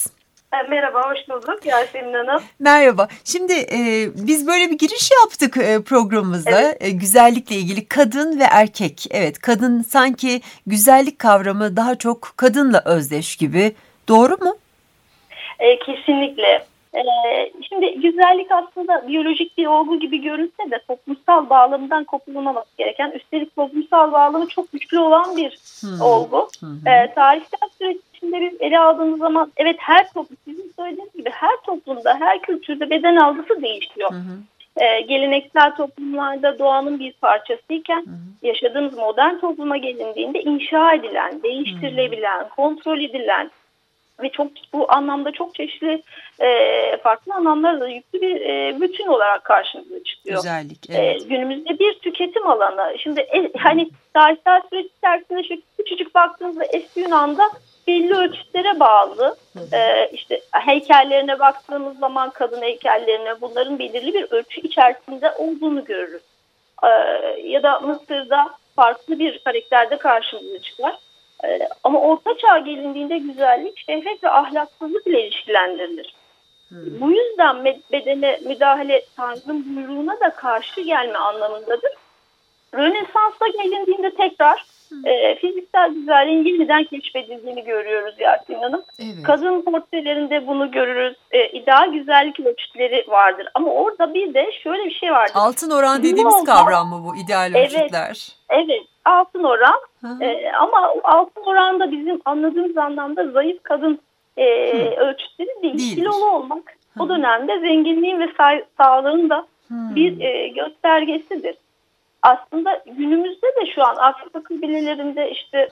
C: Merhaba, hoş bulduk Yasemin Hanım.
A: Merhaba. Şimdi e, biz böyle bir giriş yaptık e, programımızda. Evet. E, güzellikle ilgili kadın ve erkek. Evet, kadın sanki güzellik kavramı daha çok kadınla özdeş gibi. Doğru mu?
C: E, kesinlikle. E, şimdi güzellik aslında biyolojik bir olgu gibi görünse de toplumsal bağlamından kopulmaması gereken, üstelik toplumsal bağlamı çok güçlü olan bir hmm. olgu. Hmm. E, tarihsel süreç içinde biz ele aldığımız zaman evet her toplum, sizin söylediğiniz gibi her toplumda, her kültürde beden algısı değişiyor. Hmm. E, geleneksel toplumlarda doğanın bir parçasıyken hmm. yaşadığımız modern topluma gelindiğinde inşa edilen, değiştirilebilen, hmm. kontrol edilen ve çok bu anlamda çok çeşitli e, farklı anlamlarla yüklü bir e, bütün olarak karşımıza çıkıyor.
A: Güzellik, evet.
C: E, günümüzde bir tüketim alanı. Şimdi e, hani tarihsel süreç içerisinde şu küçücük baktığınızda eski Yunan'da belli ölçütlere bağlı. E, işte heykellerine baktığımız zaman kadın heykellerine bunların belirli bir ölçü içerisinde olduğunu görürüz. E, ya da Mısır'da farklı bir karakterde karşımıza çıkar. Ee, ama orta çağ gelindiğinde güzellik, şehvet ve ahlaksızlık ile ilişkilendirilir. Hmm. Bu yüzden bedene müdahale Tanrı'nın buyruğuna da karşı gelme anlamındadır. Rönesans'a gelindiğinde tekrar hmm. e, fiziksel güzelliğin yeniden keşfedildiğini görüyoruz Yasemin Hanım. Evet. Kadın portrelerinde bunu görürüz. E, ideal güzellik ölçütleri vardır. Ama orada bir de şöyle bir şey vardır.
A: Altın oran dediğimiz olmaz. Kavram mı bu ideal ölçütler?
C: Evet. Evet. Altın oran ee, ama altın oran da bizim anladığımız anlamda zayıf kadın e, ölçütleri değil. Değildir. Kilolu olmak Hı. o dönemde zenginliğin ve sa- sağlığın da Hı. bir e, göstergesidir. Aslında günümüzde de şu an Afrika kabilelerinde işte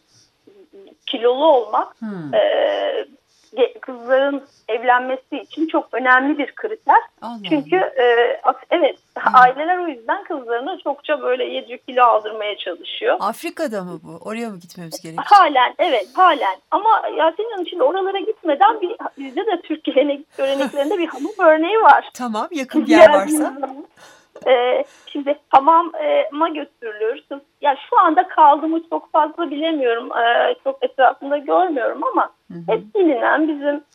C: kilolu olmak e, kızların evlenmesi için çok önemli bir kriter. Allah Çünkü e, evet Hı. aileler o yüzden kızlarını çokça böyle yedi kilo aldırmaya çalışıyor.
A: Afrika'da mı bu? Oraya mı gitmemiz gerekiyor?
C: Halen evet halen ama Yasemin Hanım şimdi oralara gitmeden bir, bizde de Türk gelenek göreneklerinde bir hamam örneği var.
A: Tamam, yakın bir yer varsa.
C: Ee, şimdi hamama götürülür. Kız, ya şu anda kaldığımı çok fazla bilemiyorum. Ee, çok etrafında görmüyorum ama hı hı. hep bilinen bizim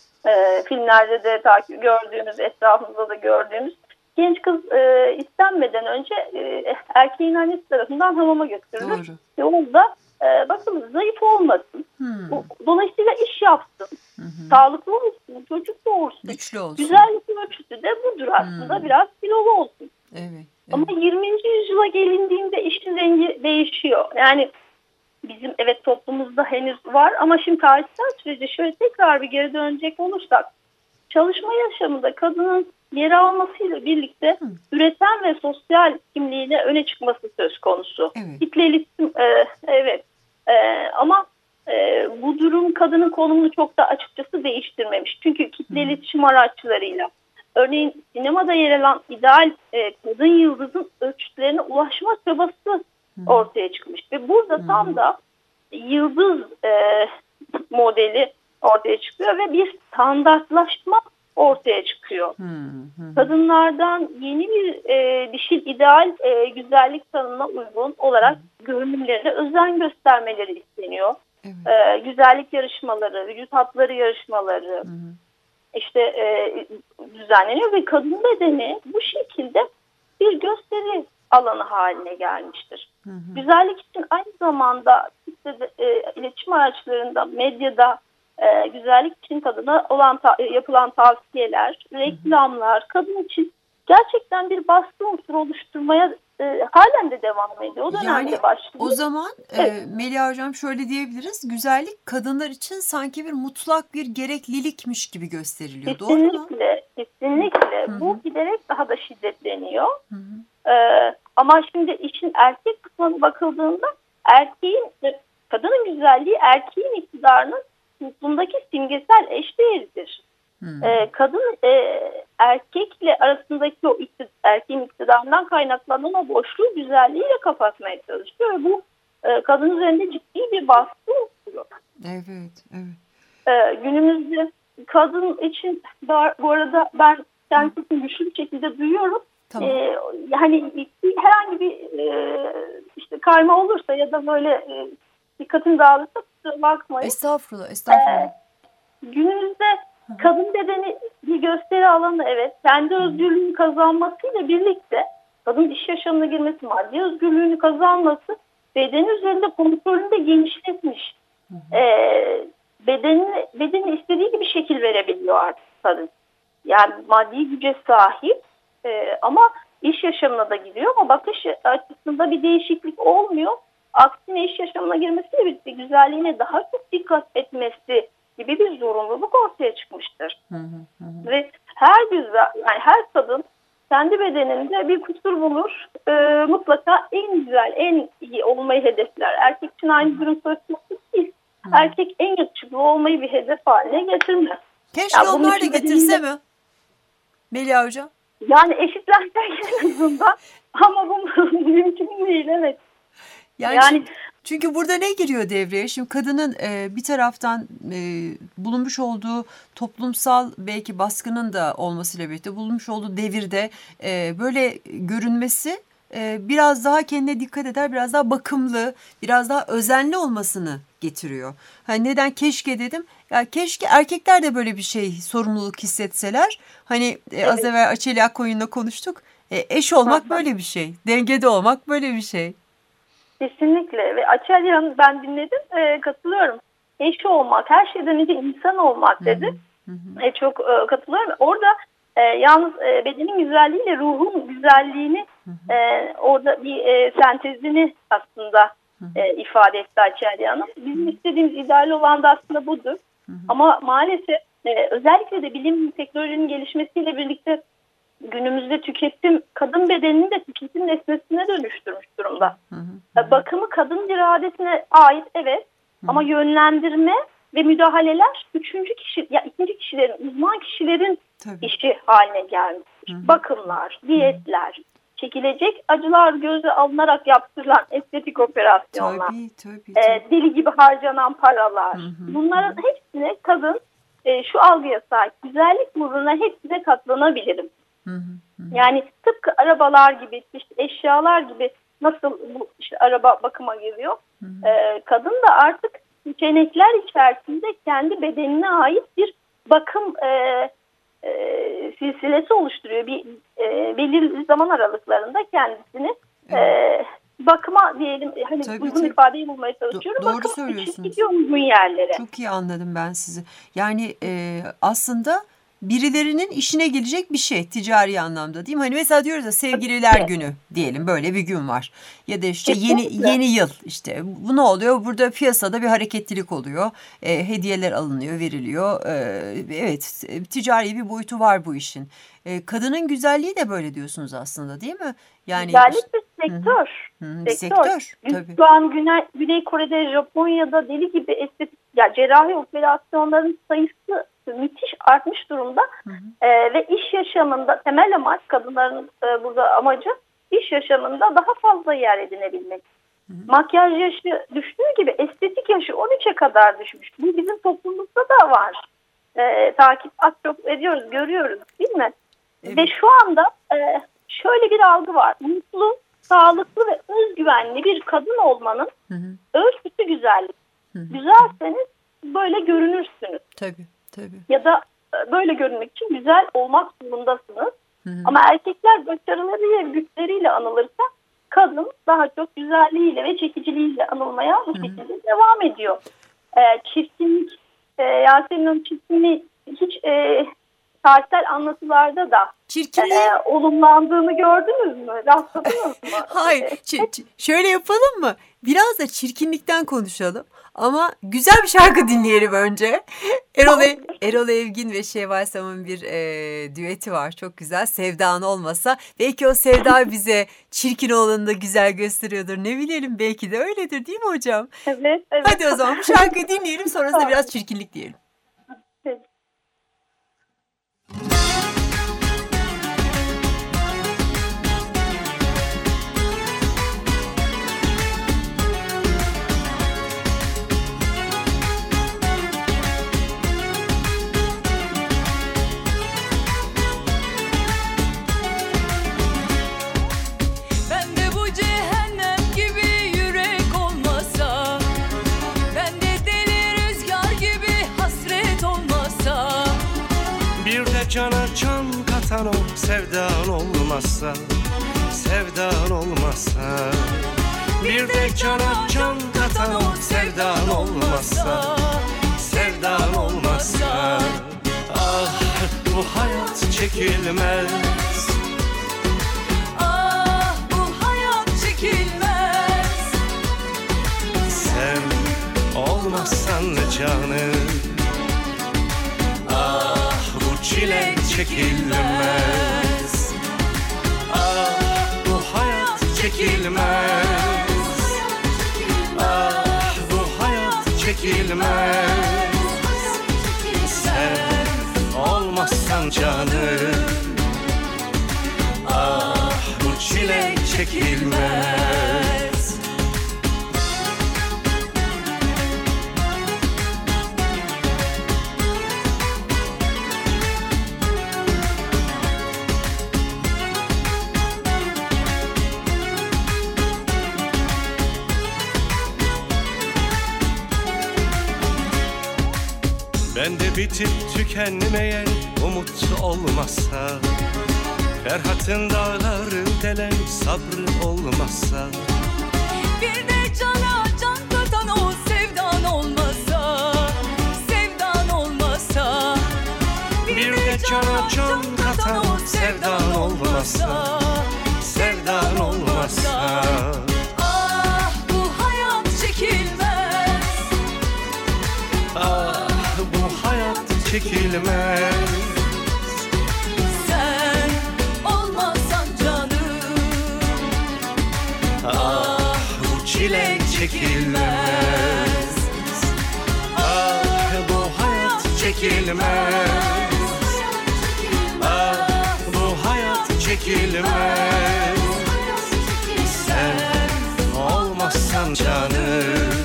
C: e, filmlerde de takip gördüğümüz, etrafımızda da gördüğümüz genç kız e, istenmeden önce e, erkeğin annesi tarafından hamama götürülür. Doğru. Ve orada e, bakın zayıf olmasın. Hmm. Dolayısıyla iş yapsın. Hı hı. Sağlıklı olsun. Çocuk doğursun.
A: Güçlü olsun.
C: Güzellik ölçüsü de budur aslında. Hmm. Biraz kilolu olsun.
A: Evet, evet.
C: Ama yirminci yüzyıla gelindiğinde işin rengi değişiyor. Yani bizim evet toplumumuzda henüz var ama şimdi tarihsel sürece şöyle tekrar bir geri dönecek olursak çalışma yaşamında kadının yer almasıyla birlikte Hı. üreten ve sosyal kimliğiyle öne çıkması söz konusu.
A: Evet.
C: Kitlelistim, e, evet e, ama e, bu durum kadının konumunu çok da açıkçası değiştirmemiş. Çünkü kitle iletişim araçlarıyla örneğin sinemada yer alan ideal e, kadın yıldızın ölçütlerine ulaşma çabası Hı. ortaya çıkmış. Ve burada Hı. tam da yıldız e, modeli ortaya çıkıyor ve bir standartlaşma ortaya çıkıyor. Hmm, hmm. Kadınlardan yeni bir e, dişil ideal e, güzellik tanımına uygun olarak hmm. görünümlerine özen göstermeleri isteniyor. Evet. E, güzellik yarışmaları, vücut hatları yarışmaları hmm. işte e, düzenleniyor ve kadın bedeni bu şekilde bir gösteri alanı haline gelmiştir. Hı hı. Güzellik için aynı zamanda işte, e, iletişim araçlarında, medyada e, güzellik için kadına olan ta, yapılan tavsiyeler, reklamlar, hı hı. kadın için gerçekten bir baskı unsuru oluşturmaya e, halen de devam ediyor. O dönemde yani, başlıyor.
A: O zaman evet. e, Melih Hocam şöyle diyebiliriz. Güzellik kadınlar için sanki bir mutlak bir gereklilikmiş gibi gösteriliyor.
C: Kesinlikle,
A: doğru mu?
C: Kesinlikle. Hı hı. Bu giderek daha da şiddetleniyor. Hı hı. Ee, ama şimdi işin erkek kısmına bakıldığında erkeğin, kadının güzelliği erkeğin iktidarının toplumdaki simgesel eşdeğeridir. Hmm. Ee, kadın e, erkekle arasındaki o iktidar, erkeğin iktidarından kaynaklanan o boşluğu güzelliğiyle kapatmaya çalışıyor. Ve bu e, kadın üzerinde ciddi bir baskı oluşturuyor.
A: Evet, evet.
C: Ee, günümüzde kadın için bu arada ben kendisini güçlü bir şekilde duyuyorum. Tamam. Ee, yani herhangi bir e, işte kayma olursa ya da böyle e, dikkatim dağılırsa bakmayın.
A: Estağfurullah, estağfurullah.
C: Ee, günümüzde
E: Kadın bedeni bir gösteri alanı, evet. Kendi özgürlüğünü kazanmasıyla birlikte kadın iş yaşamına girmesi, maddi özgürlüğünü kazanması bedeni üzerinde kontrolünü de genişletmiş. Ee, bedeni, bedeni istediği gibi şekil verebiliyor artık kadın. Yani maddi güce sahip e, ama iş yaşamına da giriyor ama bakış açısında bir değişiklik olmuyor. Aksine iş yaşamına girmesiyle birlikte güzelliğine daha çok dikkat etmesi gibi bir zorunluluk ortaya çıkmıştır. Hı hı hı. Ve her güzel, yani her kadın kendi bedeninde bir kusur bulur. E, mutlaka en güzel, en iyi olmayı hedefler. Erkek için aynı durum söz konusu değil. Hı. Erkek en yakışıklı olmayı bir hedef haline getirmez.
A: Keşke yani onlar da getirse mi? Melia Hocam.
E: Yani eşitlersek en azından ama bu mümkün değil, evet.
A: Yani, yani çünkü, çünkü burada ne giriyor devreye? Şimdi kadının e, bir taraftan e, bulunmuş olduğu toplumsal belki baskının da olmasıyla birlikte bulunmuş olduğu devirde e, böyle görünmesi e, biraz daha kendine dikkat eder, biraz daha bakımlı, biraz daha özenli olmasını getiriyor. Hani neden keşke dedim? Ya keşke erkekler de böyle bir şey, sorumluluk hissetseler. Hani e, evet. Az evvel Açeli Akkoyun'la konuştuk. E, eş olmak Aha. böyle bir şey. Dengede olmak böyle bir şey.
E: Kesinlikle ve Açelya'nın ben dinledim, e, katılıyorum. Eş olmak, her şeyden önce insan olmak dedi. Hı hı. E, çok e, katılıyorum. Orada e, yalnız e, bedenin güzelliğiyle ruhun güzelliğini hı hı. E, orada bir e, sentezini aslında e, ifade etti Açelya'nın. Bizim istediğimiz ideal olan da aslında budur. Hı hı. Ama maalesef e, özellikle de bilim teknolojinin gelişmesiyle birlikte günümüzde tüketim kadın bedenini de tüketim nesnesine dönüştürmüş durumda. Hı hı hı. Bakımı kadın iradesine ait, evet, hı hı. ama yönlendirme ve müdahaleler üçüncü kişi, ya ikinci kişilerin, uzman kişilerin Tabii. işi haline gelmiş. Hı hı. Bakımlar, diyetler, hı hı. çekilecek acılar göze alınarak yaptırılan estetik operasyonlar, tabii, tabii, tabii. E, deli gibi harcanan paralar, hı hı. bunların hı hı. hepsine kadın e, şu algıya sahip, güzellik uğruna hepsine katlanabilirim. Hı hı hı. Yani tıpkı arabalar gibi, işte eşyalar gibi nasıl bu işte araba bakıma giriyor. Hı hı. Ee, kadın da artık seçenekler içerisinde kendi bedenine ait bir bakım e, e, silsilesi oluşturuyor. Bir e, belirli zaman aralıklarında kendisini evet. e, bakıma diyelim, hani tabii, uygun tabii. ifadeyi bulmaya çalışıyorum.
A: Do- doğru söylüyorsunuz.
E: Gidiyor uygun yerlere.
A: Çok iyi anladım ben sizi. Yani e, aslında birilerinin işine gelecek bir şey ticari anlamda, değil mi? Hani mesela diyoruz ya sevgililer evet. günü diyelim, böyle bir gün var. Ya da işte Kesinlikle. yeni yeni yıl, işte bu ne oluyor? Burada piyasada bir hareketlilik oluyor. E, hediyeler alınıyor, veriliyor. E, evet, ticari bir boyutu var bu işin. E, kadının güzelliği de böyle diyorsunuz aslında, değil mi? Yani
E: güzellik bir sektör.
A: Hı hı, sektör. sektör tabii.
E: Şu an Güney, Güney Kore'de, Japonya'da deli gibi estetik, ya cerrahi operasyonların sayısı müthiş artmış durumda. Hı hı. Ee, ve iş yaşamında temel amaç, kadınların e, burada amacı iş yaşamında daha fazla yer edinebilmek. Hı hı. Makyaj yaşı düştüğü gibi estetik yaşı on üçe kadar düşmüş. Bu bizim toplumumuzda da var. Ee, takip az çok ediyoruz, görüyoruz, değil mi? Evet. Ve şu anda e, şöyle bir algı var. Mutlu, sağlıklı ve özgüvenli bir kadın olmanın hı hı. ölçüsü güzellik. Hı hı. Güzelseniz böyle görünürsünüz.
A: Tabii, tabii.
E: Ya da böyle görünmek için güzel olmak zorundasınız. Hı hı. Ama erkekler başarılarıyla, güçleriyle anılırsa kadın daha çok güzelliğiyle ve çekiciliğiyle anılmaya bu şekilde devam ediyor. Ee, çirkinlik, e, Yasemin'in çirkinliği hiç e, tarihsel anlatılarda da e, olumlandığını gördünüz mü? Rastladınız mı?
A: Hayır. Ç- ç- şöyle yapalım mı? Biraz da çirkinlikten konuşalım. Ama güzel bir şarkı dinleyelim önce. Erol, Ev, Erol Evgin ve Şevval Sam'ın bir e, düeti var. Çok güzel. Sevdan olmasa. Belki o sevda bize çirkin olanı da güzel gösteriyordur. Ne bilelim, belki de öyledir, değil mi hocam?
E: Evet. evet.
A: Hadi o zaman bu şarkıyı dinleyelim. Sonrasında biraz çirkinlik diyelim.
E: Evet.
D: Hasret
F: de cana can katan o sevdan olmazsa, sevdan olmazsa. Bir de cana can katan o sevdan olmazsa, sevdan olmazsa. Ah bu hayat çekilmez,
D: Ah bu hayat çekilmez.
F: sen olmazsan canım. Ah bu çile çekilmez, ah bu hayat çekilmez, ah bu hayat çekilmez. Sen olmazsan canım, ah bu çile çekilmez. Bende bitip tükenmeyen umut olmazsa, Ferhat'ın dağları delen sabrı olmazsa.
D: Bir de cana can katan o sevdan olmasa, sevdan olmasa.
F: Bir de cana can katan o sevdan olmazsa, sevdan olmazsa.
D: Ah bu hayat çekilmez,
F: Ah bu hayat çekilmez.
D: sen olmazsan canım.
F: Ah bu çile çekilmez, ah bu hayat çekilmez, ah bu hayat çekilmez. Sen olmazsan canım,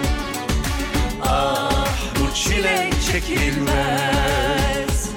F: ah bu çile çekilmez.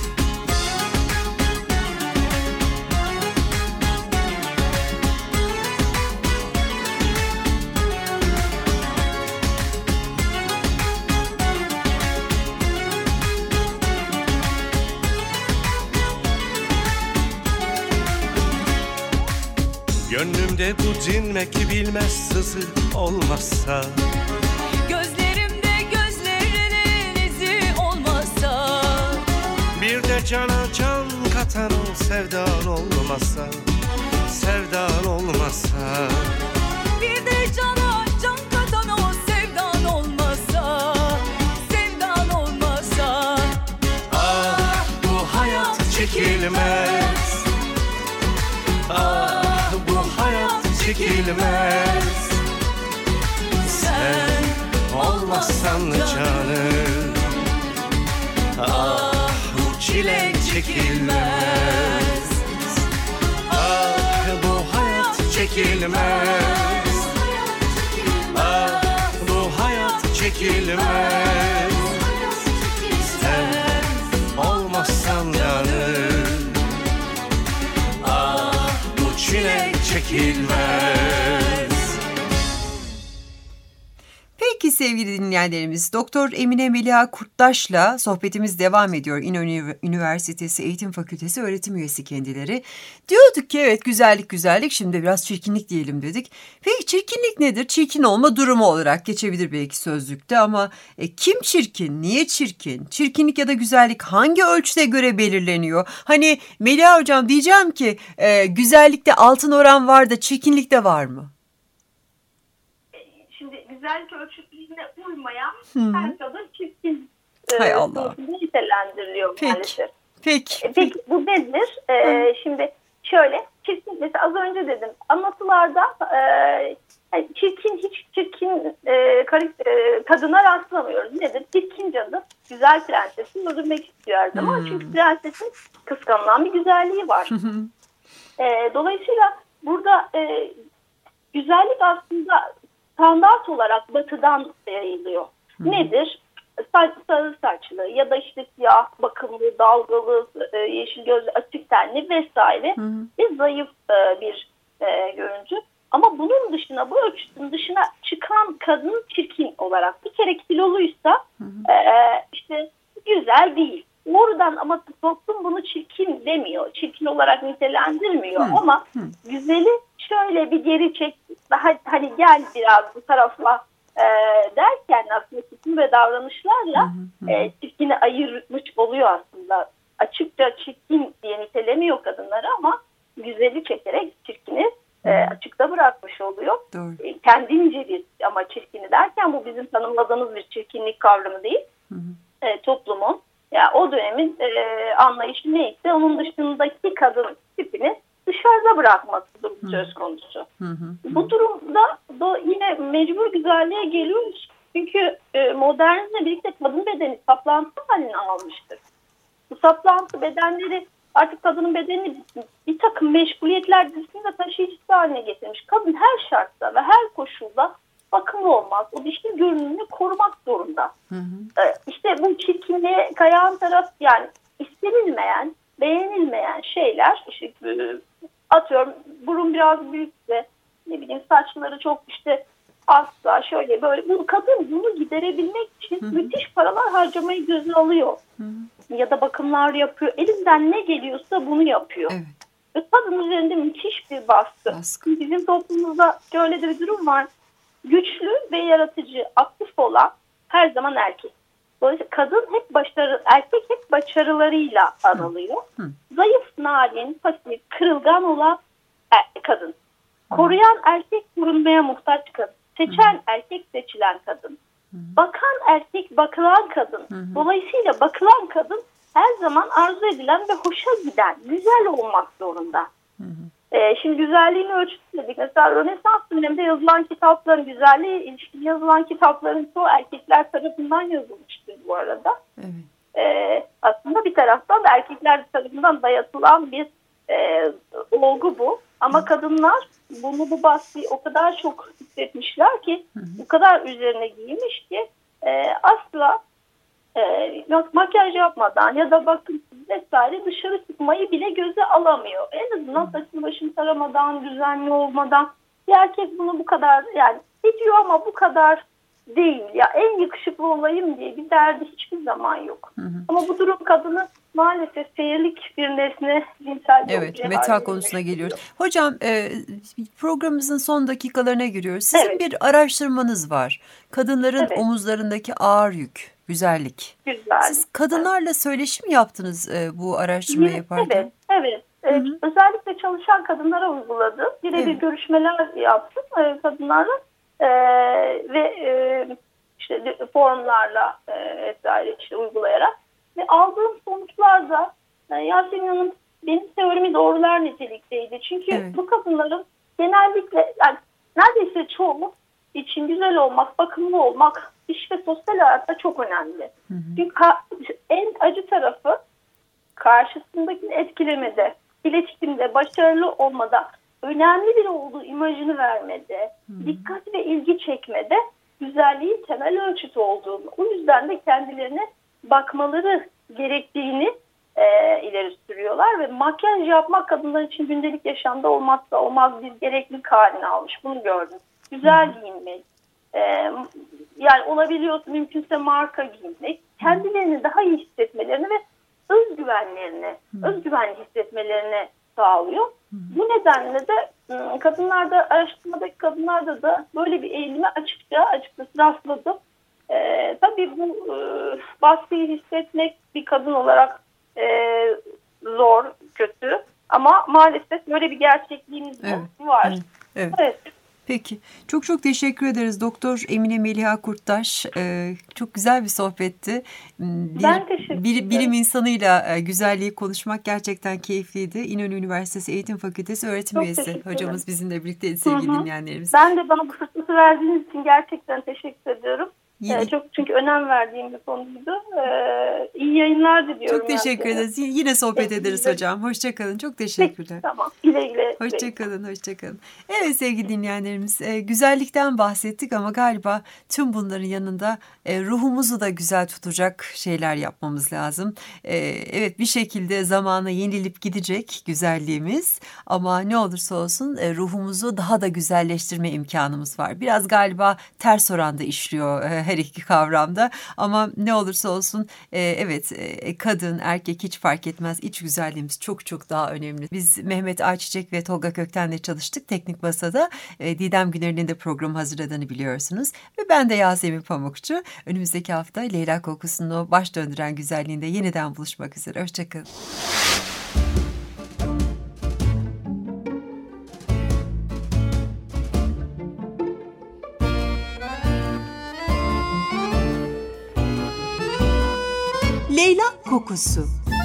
F: Gönlümde bu dinmek bilmez sızı olmazsa,
D: Gözlerimde gözlerinin izi olmazsa.
F: bir de cana can katan o sevdan olmazsa, sevdan olmazsa.
D: Bir de cana can katan o sevdan olmasa, sevdan olmasa.
F: Ah bu hayat çekilmez, ah bu hayat çekilmez. Sen olmazsan canım, ah bu çile çekilmez, ah bu hayat çekilmez, ah bu hayat çekilmez. Sen olmazsan canım, ah bu çile çekilmez.
A: Peki sevgili dinleyenlerimiz, Doktor Emine Meliha Kurttaş'la sohbetimiz devam ediyor. İnönü Üniversitesi Eğitim Fakültesi öğretim üyesi kendileri. Diyorduk ki evet güzellik güzellik, şimdi biraz çirkinlik diyelim dedik. Peki çirkinlik nedir? Çirkin olma durumu olarak geçebilir belki sözlükte ama e, kim çirkin? Niye çirkin? Çirkinlik ya da güzellik hangi ölçüde göre belirleniyor? Hani Meliha Hocam diyeceğim ki e, güzellikte altın oran var da çirkinlikte var mı?
E: Şimdi güzellik ölçütlerine uymayan
A: Hı.
E: her kadın çirkin
A: Hay
E: e,
A: Allah.
E: konusunda nitelendiriliyor
A: Peki.
E: maalesef.
A: Peki.
E: E, Peki bu nedir? E, şimdi şöyle çirkin, mesela az önce dedim anlatılarda e, yani çirkin hiç çirkin e, karik- e, kadına rastlamıyoruz. Nedir? Çirkin cadı güzel prensesin öldürmek istiyor her zaman.
A: Hmm.
E: Çünkü prensesin kıskanılan bir güzelliği var. e, dolayısıyla burada e, güzellik aslında standart olarak batıdan yayılıyor. Hı. Nedir? Sa- sarı saçlı ya da işte siyah, bakımlı, dalgalı, e, yeşil gözlü, açık tenli vesaire hı hı. ve zayıf e, bir e, görüntü. Ama bunun dışına, bu ölçüsün dışına çıkan kadın çirkin olarak bir kere kiloluysa hı hı. E, işte güzel değil. Oradan ama toplum çirkin olarak nitelendirmiyor
A: Hı.
E: ama
A: Hı.
E: güzeli şöyle bir geri çek, daha hani gel biraz bu tarafa e, derken aslında tutum ve davranışlarla
A: Hı hı.
E: e, çirkini ayırmış oluyor aslında. Açıkça çirkin diye nitelemiyor kadınları ama güzeli çekerek çirkini e, açıkta bırakmış oluyor.
A: Doğru.
E: E, kendince bir ama çirkini derken bu bizim tanımladığımız bir çirkinlik kavramı değil.
A: Hı hı.
E: E, toplumun yani o dönemin e, anlayışı neyse onun dışındaki kadın tipini dışarıda bırakması durum söz konusu.
A: Hı hı.
E: Bu durumda da yine mecbur güzelliğe geliyoruz. Çünkü e, modernizmle birlikte kadın bedeni saplantı haline almıştır. Bu saplantı bedenleri artık kadının bedenini bir takım meşguliyetler dizisinde taşıyıcısı haline getirmiş. Kadın her şartta ve her koşulda bakımlı olmak, o dişli görünümünü korumak zorunda.
A: Hı hı.
E: Ee, işte bu çirkinliğe kayan taraf yani istenilmeyen, beğenilmeyen şeyler, işte, e, atıyorum burun biraz büyükse, ne bileyim saçları çok işte azsa şöyle böyle. Bu kadın bunu giderebilmek için
A: Hı hı.
E: müthiş paralar harcamayı göze alıyor.
A: Hı hı.
E: Ya da bakımlar yapıyor. Elinden ne geliyorsa bunu yapıyor.
A: Evet.
E: Ve kadın üzerinde müthiş bir baskı.
A: Baskı.
E: Bizim toplumumuzda şöyle de bir durum var. Güçlü ve yaratıcı, aktif olan her zaman erkek. Dolayısıyla kadın hep başarı, erkek hep başarılarıyla anılıyor.
A: Hı.
E: Zayıf, narin, pasif, kırılgan olan er, kadın. Koruyan erkek korunmaya muhtaç kadın. Seçen Hı. erkek seçilen kadın. Hı. Bakan erkek bakılan kadın. Hı. Dolayısıyla bakılan kadın her zaman arzu edilen ve hoşa giden, güzel olmak zorunda. Hı hı. Ee, şimdi güzelliğini ölçüsü dedik. Mesela Rönesans döneminde yazılan kitapların, güzelliğe ilişkin yazılan kitapların çoğu erkekler tarafından yazılmıştır bu arada. Evet. Ee, aslında bir taraftan da erkekler tarafından dayatılan bir e, olgu bu. Ama hı. kadınlar bunu, bu baskıyı o kadar çok hissetmişler ki, hı hı. o kadar üzerine giymiş ki e, asla E, makyaj yapmadan ya da bakımsız vesaire dışarı çıkmayı bile göze alamıyor. En azından saçını başını taramadan, düzenli olmadan. Bir erkek bunu bu kadar yani ediyor ama bu kadar değil. Ya en yakışıklı olayım diye bir derdi hiçbir zaman yok. Hı hı. Ama bu durum kadını maalesef seyirlik bir nesne, cinsel bir
A: evet, meta konusuna geliyoruz. Hocam e, programımızın son dakikalarına giriyoruz. Sizin evet. bir araştırmanız var. Kadınların evet. omuzlarındaki ağır yük, güzellik.
E: Güzel.
A: Siz kadınlarla söyleşim yaptınız e, bu araştırmayı
E: evet,
A: yaparken.
E: Evet, evet. Hı-hı. Özellikle çalışan kadınlara uyguladım. Birebir evet. görüşmeler yaptım e, kadınlarla e, ve e, işte formlarla e, vesaire işte uygulayarak. Ve aldığım sonuçlarda e, Yasemin Hanım benim teorimi doğrular nitelikteydi. Çünkü evet. bu kadınların genellikle yani neredeyse çoğu için güzel olmak, bakımlı olmak iş ve sosyal hayatta çok önemli. Hı hı. Çünkü en acı tarafı karşısındakini etkilemede, iletişimde, başarılı olmada, önemli biri olduğu imajını vermede, hı hı. dikkat ve ilgi çekmede güzelliğin temel ölçütü olduğunu, o yüzden de kendilerine bakmaları gerektiğini e, ileri sürüyorlar ve makyaj yapmak kadınlar için gündelik yaşamda olmazsa olmaz bir gereklilik haline almış. Bunu gördüm. Güzel giyinmek, e, yani olabiliyorsa mümkünse marka giyinmek, kendilerini daha iyi hissetmelerini ve özgüvenlerini, özgüvenli hissetmelerini sağlıyor. Bu nedenle de kadınlarda, araştırmadaki kadınlarda da böyle bir eğilime açıkça açıkçası rastladım. Ee, tabii bu e, baskıyı hissetmek bir kadın olarak e, zor, kötü ama maalesef böyle bir gerçekliğimiz evet, var.
A: Evet, evet. evet. Peki. Çok çok teşekkür ederiz Doktor Emine Meliha Kurttaş. Ee, çok güzel bir sohbetti. Bir,
E: ben teşekkür ederim.
A: Bir, bilim insanıyla e, güzelliği konuşmak gerçekten keyifliydi. İnönü Üniversitesi Eğitim Fakültesi öğretim çok üyesi hocamız bizimle birlikte sevgili Hı-hı. dinleyenlerimiz.
E: Ben de bana bu fırsatı verdiğiniz için gerçekten teşekkür ediyorum. Ee, çok çünkü önem verdiğim bir konuydu. Ee, iyi yayınlar diliyorum.
A: Çok teşekkür yani. ederiz. Yine sohbet evet, ederiz evet. hocam. Hoşçakalın. Çok teşekkürler.
E: Peki, tamam. Güle güle.
A: Hoşçakalın. Hoşçakalın. Evet sevgili dinleyenlerimiz, e, güzellikten bahsettik ama galiba tüm bunların yanında e, ruhumuzu da güzel tutacak şeyler yapmamız lazım. E, evet bir şekilde zamana yenilip gidecek güzelliğimiz ama ne olursa olsun e, ruhumuzu daha da güzelleştirme imkanımız var. Biraz galiba ters oranda işliyor e, her iki kavramda. Ama ne olursa olsun e, evet e, kadın erkek hiç fark etmez, iç güzelliğimiz çok çok daha önemli. Biz Mehmet Ayçiçek ve Tolga Kökten'le çalıştık Teknik Masa'da. E, Didem Güner'in de programı hazırladığını biliyorsunuz. Ve ben de Yasemin Pamukçu. Önümüzdeki hafta Leyla Kokusu'nun o baş döndüren güzelliğinde yeniden buluşmak üzere. Hoşçakalın. Leyla Kokusu.